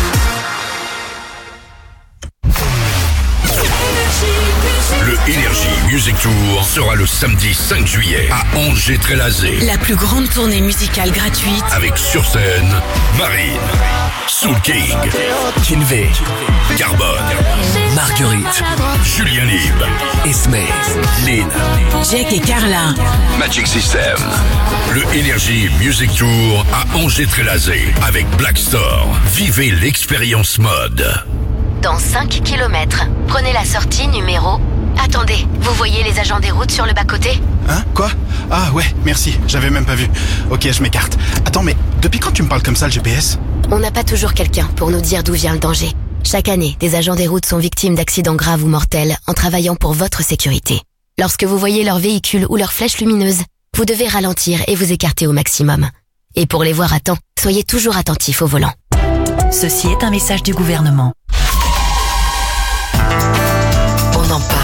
Le Energy Music Tour sera le samedi cinq juillet à Angers-Trélazé. La plus grande tournée musicale gratuite avec sur scène Marine, Soul King, Kinvey, Carbone, Marguerite, Julien Lieb, Esmé, Lynn, Jack et Carla, Magic System. Le Energy Music Tour à Angers-Trélazé avec Black Store. Vivez l'expérience mode. Dans cinq kilomètres, prenez la sortie numéro... Attendez, vous voyez les agents des routes sur le bas-côté ? Hein ? Quoi ? Ah ouais, merci, j'avais même pas vu. Ok, je m'écarte. Attends, mais depuis quand tu me parles comme ça, le G P S ? On n'a pas toujours quelqu'un pour nous dire d'où vient le danger. Chaque année, des agents des routes sont victimes d'accidents graves ou mortels en travaillant pour votre sécurité. Lorsque vous voyez leur véhicule ou leur flèche lumineuse, vous devez ralentir et vous écarter au maximum. Et pour les voir à temps, soyez toujours attentifs au volant. Ceci est un message du gouvernement. On en parle. En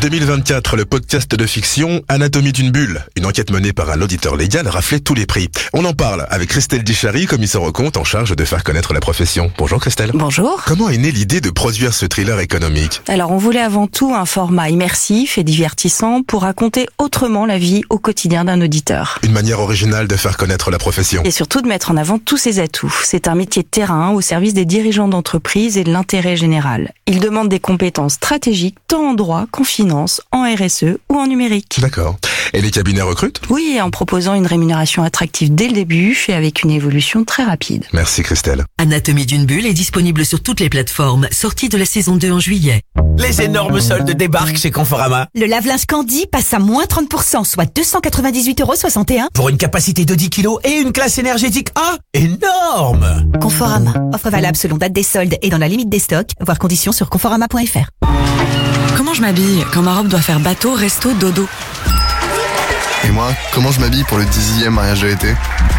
deux mille vingt-quatre, le podcast de fiction Anatomie d'une bulle. Une enquête menée par un auditeur légal raflait tous les prix. On en parle avec Christelle Dichary, commissaire aux comptes en charge de faire connaître la profession. Bonjour Christelle. Bonjour. Comment est née l'idée de produire ce thriller économique? Alors on voulait avant tout un format immersif et divertissant pour raconter autrement la vie au quotidien d'un auditeur. Une manière originale de faire connaître la profession. Et surtout de mettre en avant tous ses atouts. C'est un métier de terrain au service des dirigeants d'entreprise et de l'intérêt général. Il demande des compétences stratégiques tant en droit qu'en finance, en R S E ou en numérique. D'accord. Et les cabinets recrutent? Oui, en proposant une rémunération attractive dès le début et avec une évolution très rapide. Merci Christelle. Anatomie d'une bulle est disponible sur toutes les plateformes, sortie de la saison deux en juillet. Les énormes soldes débarquent chez Conforama. Le lave-linge Candy passe à moins trente pour cent, soit deux cent quatre-vingt-dix-huit euros soixante et un. Pour une capacité de dix kilos et une classe énergétique A. Énorme! Conforama. Offre valable selon date des soldes et dans la limite des stocks. Voir conditions sur conforama point f r. Comment je m'habille quand ma robe doit faire bateau, resto, dodo? Et moi, comment je m'habille pour le dixième mariage de l'été?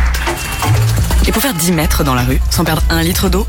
Et pour faire dix mètres dans la rue, sans perdre un litre d'eau?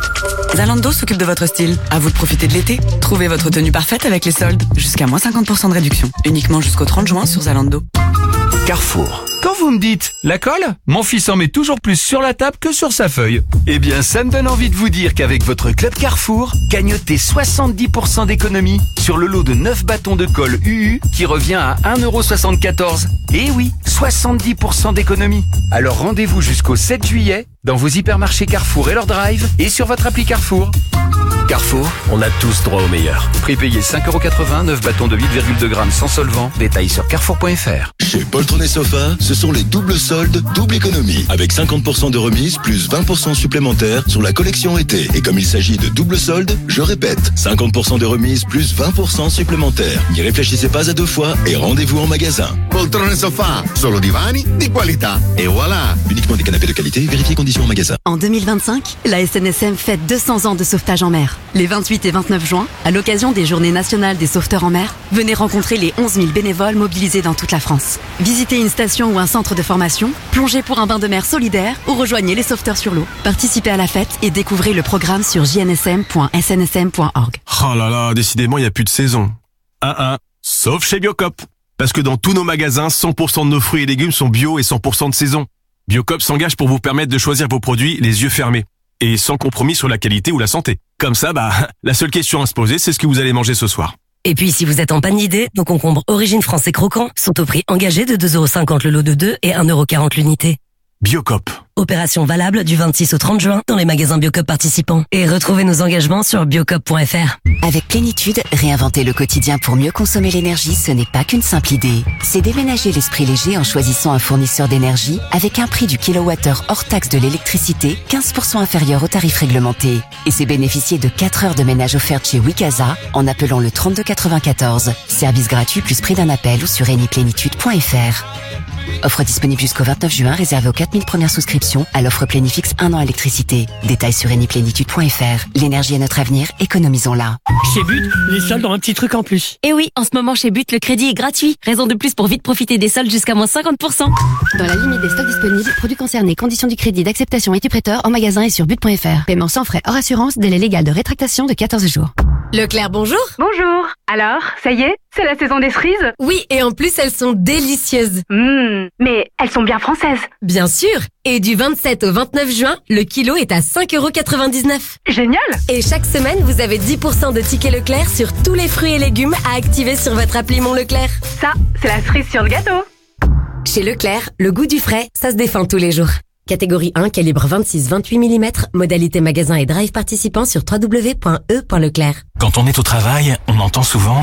Zalando s'occupe de votre style. À vous de profiter de l'été. Trouvez votre tenue parfaite avec les soldes. Jusqu'à moins cinquante pour cent de réduction. Uniquement jusqu'au trente juin sur Zalando. Carrefour. Quand vous me dites la colle, mon fils en met toujours plus sur la table que sur sa feuille. Eh bien, ça me donne envie de vous dire qu'avec votre club Carrefour, gagnotez soixante-dix pour cent d'économie sur le lot de neuf bâtons de colle U U qui revient à un euro soixante-quatorze. Eh oui, soixante-dix pour cent d'économie. Alors rendez-vous jusqu'au sept juillet dans vos hypermarchés Carrefour et leur drive et sur votre appli Carrefour. Carrefour, on a tous droit au meilleur. Prix payé cinq euros quatre-vingts, neuf bâtons de huit virgule deux grammes sans solvant. Détails sur carrefour point f r. Chez Poltron et Sofa, ce sont les doubles soldes, double économie. Avec cinquante pour cent de remise plus vingt pour cent supplémentaires sur la collection été. Et comme il s'agit de double soldes, je répète, cinquante pour cent de remise plus vingt pour cent supplémentaires. N'y réfléchissez pas à deux fois et rendez-vous en magasin. Poltron et Sofa, solo divani di qualità. Et voilà. Uniquement des canapés de qualité, vérifiez conditions en magasin. En deux mille vingt-cinq, la S N S M fête deux cents ans de sauvetage en mer. Les vingt-huit et vingt-neuf juin, à l'occasion des Journées nationales des sauveteurs en mer, venez rencontrer les onze mille bénévoles mobilisés dans toute la France. Visitez une station ou un centre de formation, plongez pour un bain de mer solidaire ou rejoignez les sauveteurs sur l'eau. Participez à la fête et découvrez le programme sur j n s m point s n s m point org. Oh là là, décidément, il n'y a plus de saison. Un un, sauf chez Biocop. Parce que dans tous nos magasins, cent pour cent de nos fruits et légumes sont bio et cent pour cent de saison. Biocop s'engage pour vous permettre de choisir vos produits les yeux fermés. Et sans compromis sur la qualité ou la santé. Comme ça, bah, la seule question à se poser, c'est ce que vous allez manger ce soir. Et puis, si vous êtes en panne d'idées, nos concombres Origine français croquants sont au prix engagé de deux euros cinquante le lot de deux et un euro quarante l'unité. Biocop. Opération valable du vingt-six au trente juin dans les magasins Biocop participants. Et retrouvez nos engagements sur biocop point f r. Avec Plénitude, réinventer le quotidien pour mieux consommer l'énergie, ce n'est pas qu'une simple idée. C'est déménager l'esprit léger en choisissant un fournisseur d'énergie avec un prix du kilowattheure hors taxe de l'électricité quinze pour cent inférieur au tarif réglementé. Et c'est bénéficier de quatre heures de ménage offertes chez Wikaza en appelant le trente-deux quatre-vingt-quatorze. Service gratuit plus prix d'un appel ou sur eni plénitude point f r. Offre disponible jusqu'au vingt-neuf juin, réservée aux quatre mille premières souscriptions à l'offre Plénifix un an électricité. Détails sur eni plénitude point f r. L'énergie est notre avenir, économisons-la. Chez But, les soldes ont un petit truc en plus. Et oui, en ce moment chez But, le crédit est gratuit. Raison de plus pour vite profiter des soldes jusqu'à moins cinquante pour cent. Dans la limite des stocks disponibles, produits concernés, conditions du crédit d'acceptation et du prêteur en magasin et sur but point f r. Paiement sans frais hors assurance, délai légal de rétractation de quatorze jours. Leclerc, bonjour. Bonjour. Alors, ça y est, c'est la saison des cerises? Oui, et en plus, elles sont délicieuses. Mmh, mais elles sont bien françaises. Bien sûr. Et du vingt-sept au vingt-neuf juin, le kilo est à cinq euros quatre-vingt-dix-neuf. Génial. Et chaque semaine, vous avez dix pour cent de tickets Leclerc sur tous les fruits et légumes à activer sur votre appli Mon Leclerc. Ça, c'est la cerise sur le gâteau. Chez Leclerc, le goût du frais, ça se défend tous les jours. Catégorie un, calibre vingt-six vingt-huit millimètres, modalité magasin et drive participant sur w w w point e point leclerc. Quand on est au travail, on entend souvent...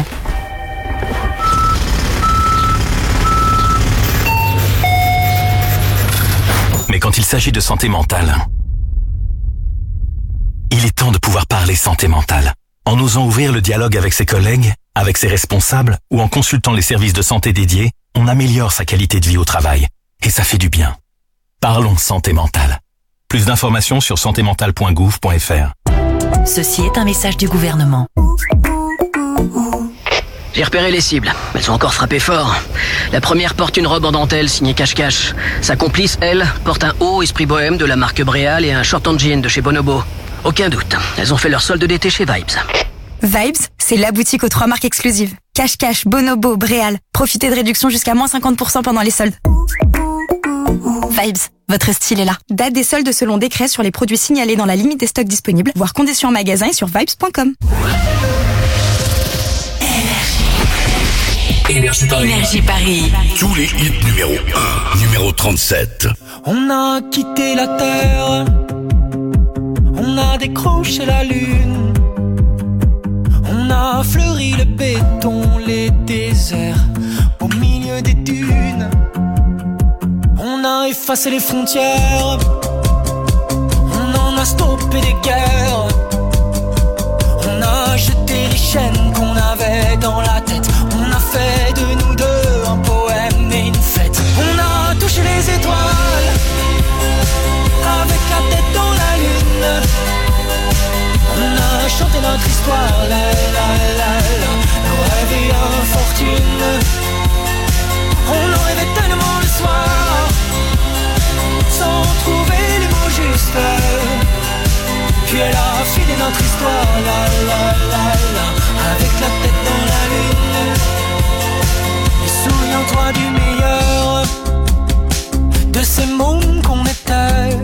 Mais quand il s'agit de santé mentale, il est temps de pouvoir parler santé mentale. En osant ouvrir le dialogue avec ses collègues, avec ses responsables ou en consultant les services de santé dédiés, on améliore sa qualité de vie au travail. Et ça fait du bien. Parlons santé mentale. Plus d'informations sur santé mentale point gouv point f r. Ceci est un message du gouvernement. J'ai repéré les cibles. Elles ont encore frappé fort. La première porte une robe en dentelle signée cache-cache. Sa complice, elle, porte un haut esprit bohème de la marque Bréal et un short en jean de chez Bonobo. Aucun doute, elles ont fait leur solde d'été chez Vibes. Vibes, c'est la boutique aux trois marques exclusives. Cache-cache, Bonobo, Bréal. Profitez de réductions jusqu'à moins cinquante pour cent pendant les soldes. Vibes, votre style est là. Date des soldes selon décret sur les produits signalés dans la limite des stocks disponibles, voire conditions en magasin et sur vibes point com. Énergie Paris. Énergie Paris. Tous les hits numéro un, numéro trente-sept. On a quitté la terre, on a décroché la lune, on a fleuri le béton, les déserts, au milieu des dunes. On a effacé les frontières, on en a stoppé des guerres, on a jeté les chaînes qu'on avait dans la tête. On a fait de nous deux un poème et une fête. On a touché les étoiles avec la tête dans la lune. On a chanté notre histoire, la la la la, nos rêves et infortune. On en rêvait tellement le soir, sans trouver les mots justes. Puis elle a filé notre histoire, la la la la, avec la tête dans la lune. Et souviens-toi du meilleur de ces mômes qu'on était,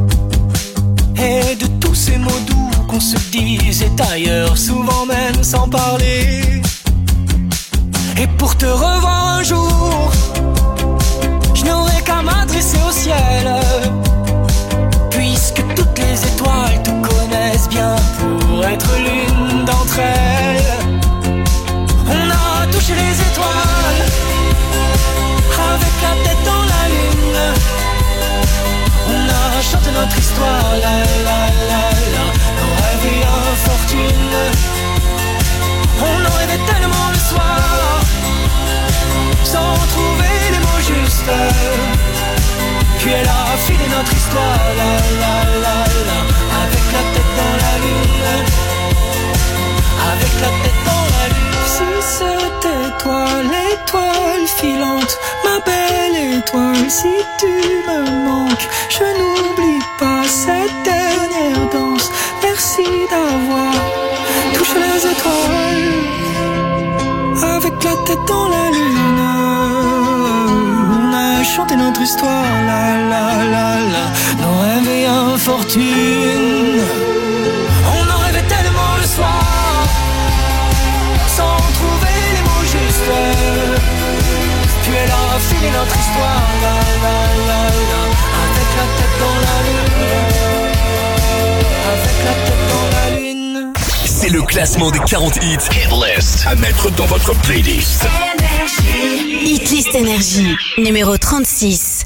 et de tous ces mots doux qu'on se disait ailleurs, souvent même sans parler. Et pour te revoir un jour, je n'aurai qu'à m'adresser au ciel, puisque toutes les étoiles te connaissent bien pour être l'une d'entre elles. On a touché les étoiles avec la tête dans la lune. On a chanté notre histoire, la la la la, nos rêves et infortune. On en rêvait tellement le soir, sans trouver les mots justes. Puis elle a filé notre histoire, la la la la, avec la tête dans la lune, avec la tête dans la lune. Si c'était toi l'étoile filante, ma belle étoile, si tu me manques, je n'oublie pas cette dernière danse. Merci d'avoir touché les étoiles avec la tête dans la lune. On a chanté notre histoire, la la la la, nos rêves et infortune. On en rêvait tellement le soir, sans trouver les mots justes. Puis elle a filé notre histoire, la la la la, avec la tête dans la lune, avec la tête dans la lune. C'est le classement des quarante hits Hitlist à mettre dans votre playlist. Hitlist Énergie, numéro trente-six.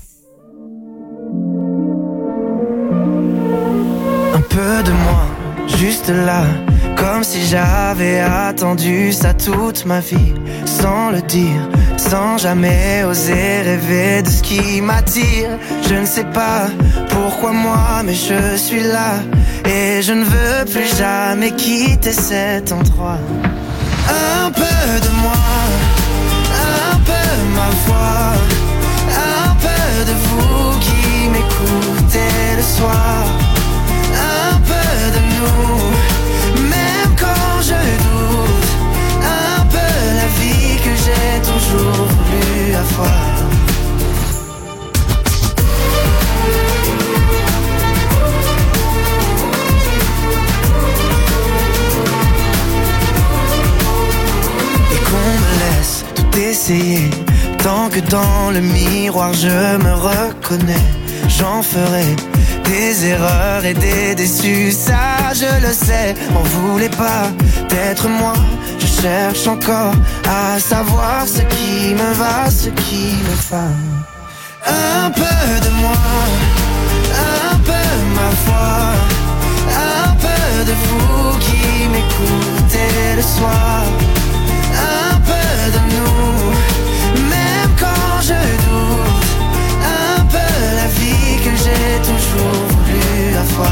Un peu de moi, juste là, comme si j'avais attendu ça toute ma vie, sans le dire, sans jamais oser rêver de ce qui m'attire. Je ne sais pas pourquoi moi, mais je suis là, et je ne veux plus jamais quitter cet endroit. Un peu de moi, un peu ma voix, un peu de vous qui m'écoutez le soir, un peu de nous, même quand je doute, un peu la vie que j'ai toujours voulu avoir. Et qu'on me laisse tout essayer, tant que dans le miroir je me reconnais, j'en ferai des erreurs et des déçus, ça je le sais. On voulait pas d'être moi, je cherche encore à savoir ce qui me va, ce qui me va. Un peu de moi, un peu ma foi, un peu de vous qui m'écoutez le soir, un peu de nous, même quand je doute, un peu la vie que j'ai toujours voulu avoir.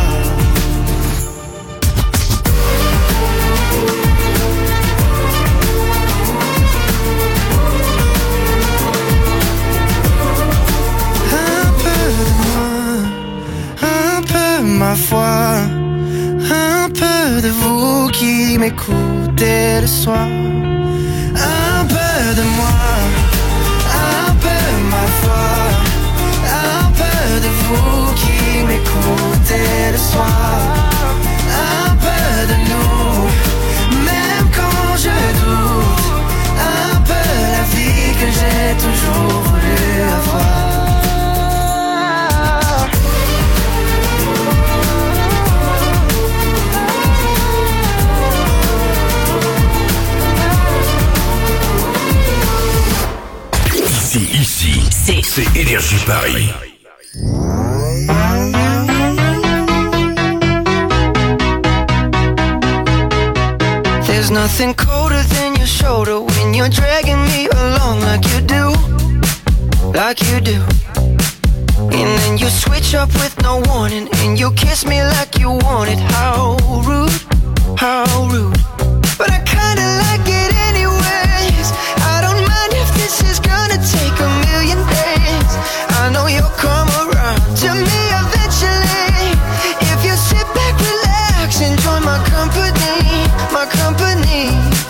Un peu de moi, un peu ma foi, un peu de vous qui m'écoutez le soir, un moi, un peu ma foi, un peu de vous qui m'écoutez le soir, un peu de nous, même quand je doute, un peu la vie que j'ai toujours voulu avoir. Ici, ici, c'est, c'est Énergie Paris. There's nothing colder than your shoulder when you're dragging me along like you do, like you do. And then you switch up with no warning and you kiss me like you want it. How rude, how rude. But I kinda like it anyways. I don't mind if this is gonna take a million days. I know you'll come around to me eventually. If you sit back, relax, enjoy my company, my company.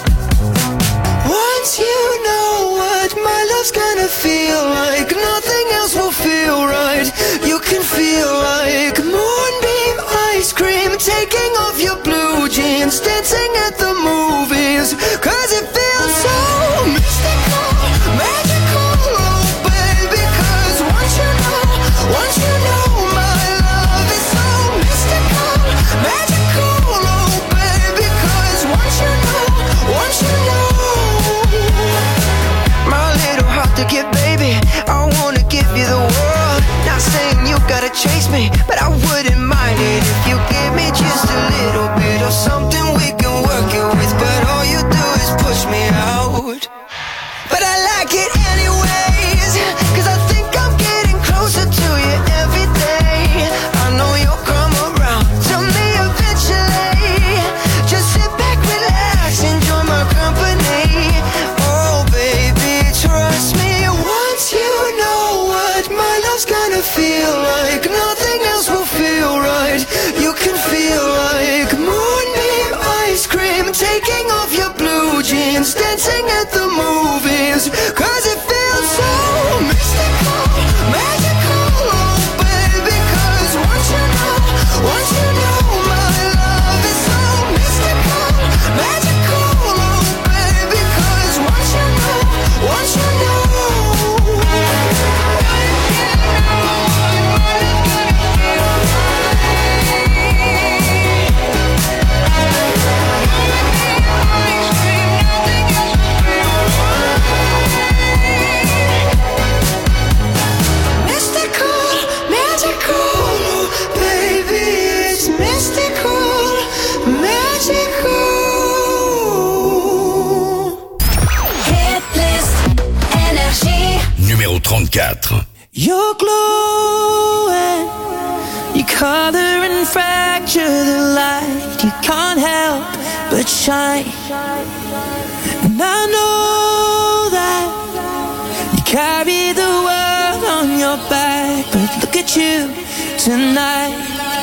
Once you know what my love's gonna feel like, nothing else will feel right. You can feel like moonbeam ice cream, taking off your blue jeans, dancing at the movies, cause it feels so mystical, magical, oh baby. Cause once you know, once you know my love is so mystical, magical, oh baby. Cause once you know, once you know, my little heart to give, baby, I wanna give you the world. Not saying you gotta chase me, but I wouldn't mind it if you give me just a little bit of something we can work it with. But all you do is push me out. But I like it anyways, cause I think I'm getting closer to you every day. I know you'll come around to me eventually. Just sit back, relax, enjoy my company. Oh baby, trust me. Once you know what my love's gonna feel like, nothing else will feel right. You can feel like moonbeam ice cream, taking off your blue jeans, dancing at the movies, cause it feels so mystical, magical, oh baby. Cause once you know, once you know my love is so mystical, magical, oh baby. Cause once you know, once you know. Numéro trente-quatre. You're glowing, you color and fracture the light. You can't help but shine. And I know that you carry the world on your back, but look at you tonight.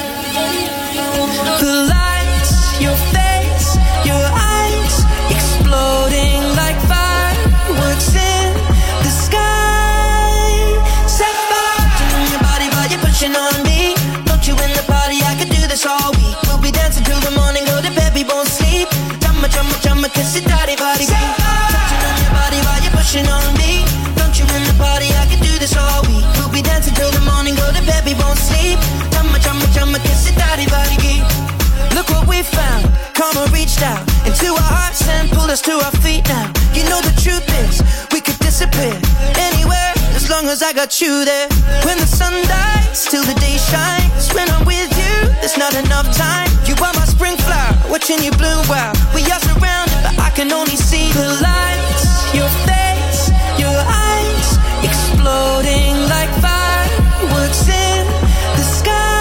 The lights, your face, your eyes, exploding like fireworks in the sky. Set fire to your body while you're pushing on me. Don't you in the party, I could do this all week. We'll be dancing till the morning, go to bed, we won't sleep. Chumma, chumma, chumma, kiss it, daddy, body. Touching on your body while you're pushing on me. Don't you in the party, I could do this all week. We'll be dancing till the morning, go to bed, we won't sleep. Chumma, chumma, chumma, kiss it, daddy, body. Look what we found, karma reached out into our hearts and pulled us to our feet now. You know the truth is, we could disappear anywhere as long as I got you there. When the sun dies, till the day shines. When I'm with you, there's not enough time. You are my spring flower, watching you bloom wild. We are surrounded, but I can only see the lights. Your face, your eyes, exploding like fireworks in the sky.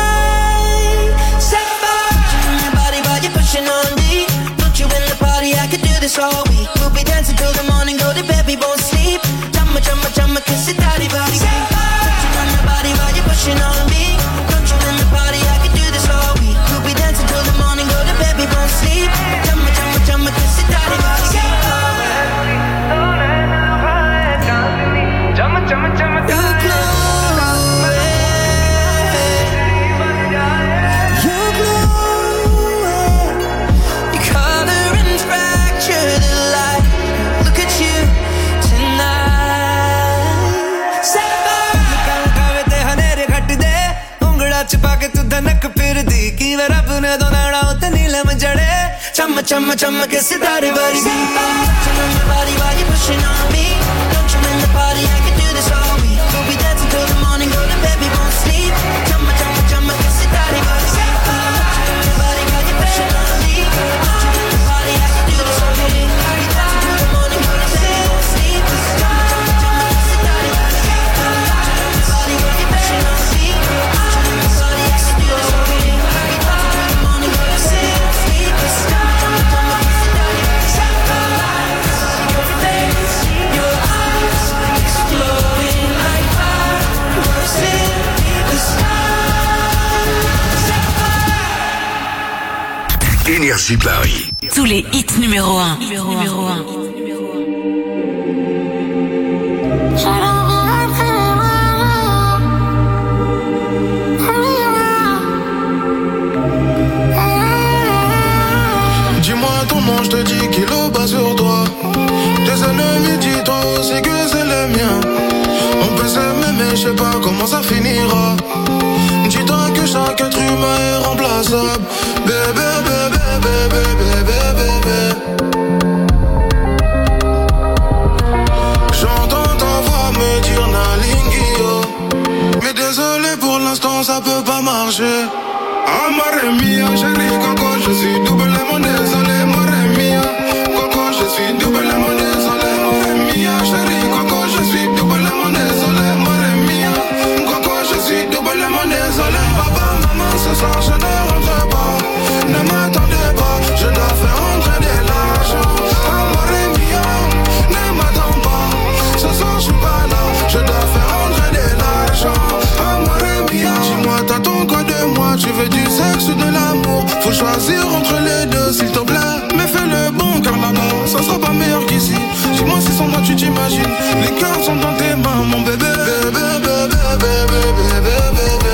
Pushing on me, don't you in the party, I could do this all week. We'll be dancing till the morning, go to bed, we won't sleep. Chumma, chumma, chumma, kiss it, daddy, body. Touching on your body while you're pushing on me. Don't you in the party, I could do this all week. We'll be dancing till the morning, go to bed, we won't sleep. Chumma, chumma, chumma, kiss it, daddy, body. chumma chumma chumma ke sitare varsi. Touching on your body while you're pushing on me. Don't you in the party, I can do this all week. We'll be dancing till the morning, go to bed, we won't sleep. Chumma chumma chumma ke sitare varsi. Touching on your body while you're pushing on me. Don't you in the party, I can do this all week. We'll be dancing till the morning, go to bed, we won't sleep. Chumma chumma chumma ke sitare varsi. Touching on your body while you're pushing on me. Touching on your body, I can do this all week. We'll be dancing till the morning, go to bed, we won't sleep. Chumma chumma chumma ke sitare varsi. Your face, your eyes, exploding like fireworks in the sky. Énergie Paris. Tous les hits numéro un. Numéro un. Dis-moi ton nom, je te dis qu'il est bas sur toi. Tes ennemis, dis-toi aussi que c'est le mien. On peut s'aimer mais je sais pas comment ça finira. Dis-toi que chaque être humain est remplaçable. Bébé, bébé, bébé, bébé, bébé. J'entends ta voix me dire Nalingio. Mais désolé pour l'instant ça peut pas marcher. Amore mia, chérie Coco, je suis doublement désolé. Amore mia, Coco, je suis doublement désolé. Amore mia, chérie Coco, je suis doublement désolé. Amore mia, Coco, je suis doublement désolé. Papa, maman, ce soir je ne rentre pas. Ne m'attendez pas, je dois faire rentrer de l'argent. Amore mia, ne m'attends pas. Ce soir je suis pas là, je dois faire rentrer de l'argent. Amore mia, dis-moi t'as ton quoi de moi. Tu veux du sexe ou de l'amour? Faut choisir entre les deux s'il te plaît. Mais fais le bon car là-bas ça sera pas meilleur qu'ici. Dis-moi si sans moi tu t'imagines. Les cœurs sont dans tes mains mon bébé. Bébé, bébé, bébé, bébé, bébé.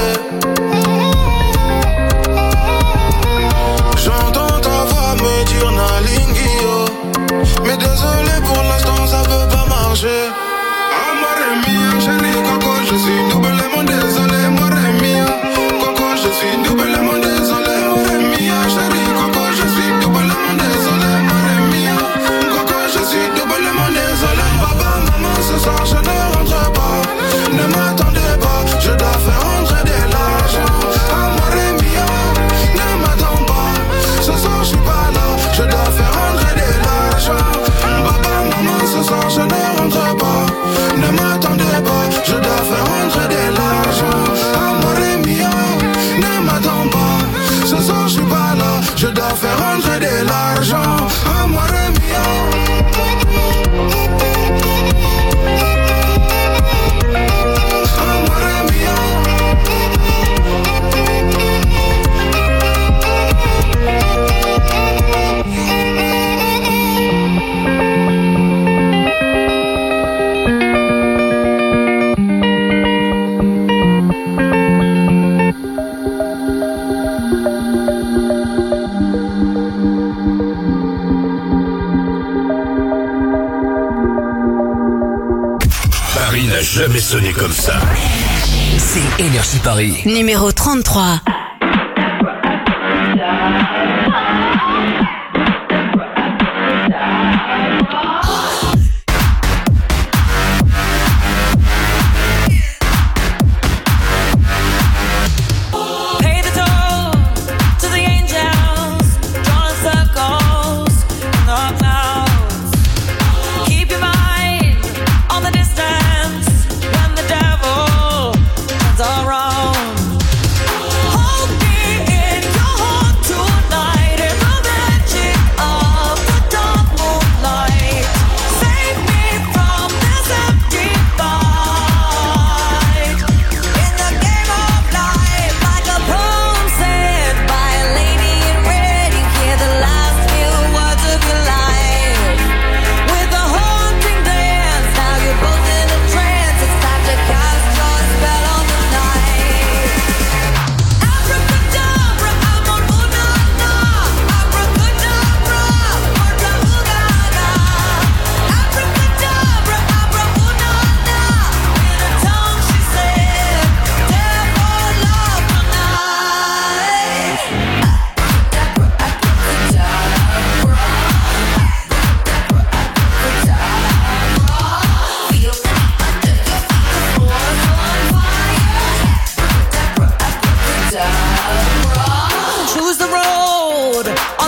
J'entends ta voix me dire Nalingio. Mais désolé pour l'instant ça peut pas marcher. Amore mia, chérie Coco, je suis doublement désolé. Amore mia, Coco, je suis doublement désolé. Amore mia, chérie Coco, je suis doublement désolé. Amore mia, Coco, je suis doublement désolé. Papa, maman, ce soir je ne rentre pas. Ne m'attendez pas, je dois faire rentrer de l'argent. Amore mia, ne m'attends pas. Ce soir je suis pas là, je dois faire rentrer de l'argent. Papa, maman, ce soir je ne rentre pas. Ne m'attendez pas, je dois faire rentrer de l'argent. Amore mia, ne m'attends pas. Ce soir je suis pas là, je dois faire rentrer de l'argent. Amore mia. Paris n'a jamais sonné comme ça. C'est Énergie Paris. Numéro trente-trois. Hold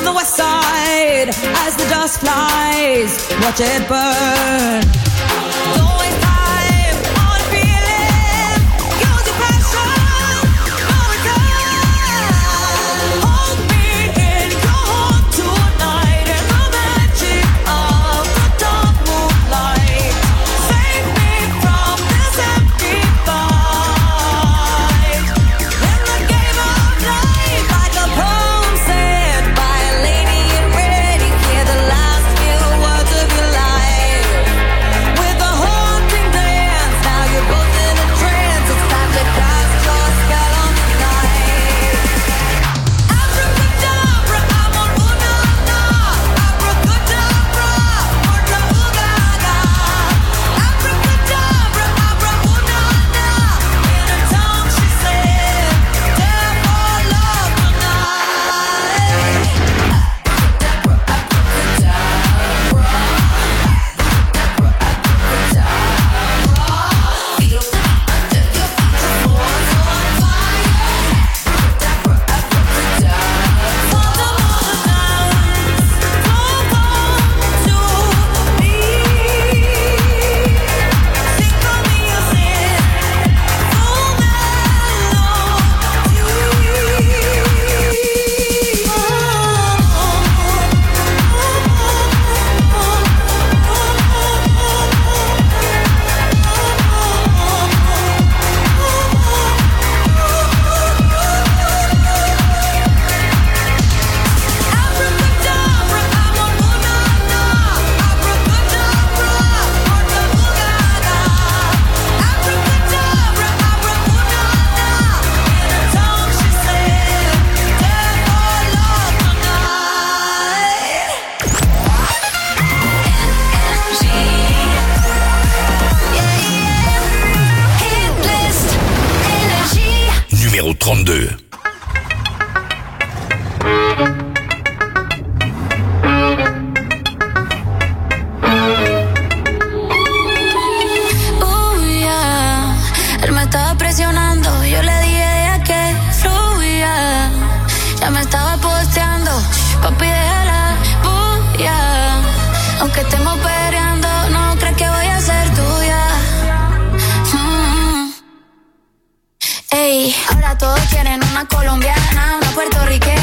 the west side as the dust flies. Watch it burn. Don't waste time on feeling. Use your passion. No return. Hold me in your heart tonight in the magic of the dark moonlight. Save me from this empty fight. In the game of life, like a poem said by a lady in red, you hear the last few words of your life. With a haunting glance, now you're both in a trance. It's time to cast your spell on the night. Abracadabra, I'm on ooh-na-na. Abracadabra, murder ooh-ga-ga. Abracadabra, abra ooh-na-na. In her tongue she said, therefore love tonight. Numéro trente-deux. Oh, yeah. Él me estaba presionando, yo le dije a que fluya. Ya me estaba posteando, papi déjala bulla. Aunque estemos peleando, no crees que voy a ser tuya. Mm. Ey, ahora todos quieren una colombiana, una puertorriqueña.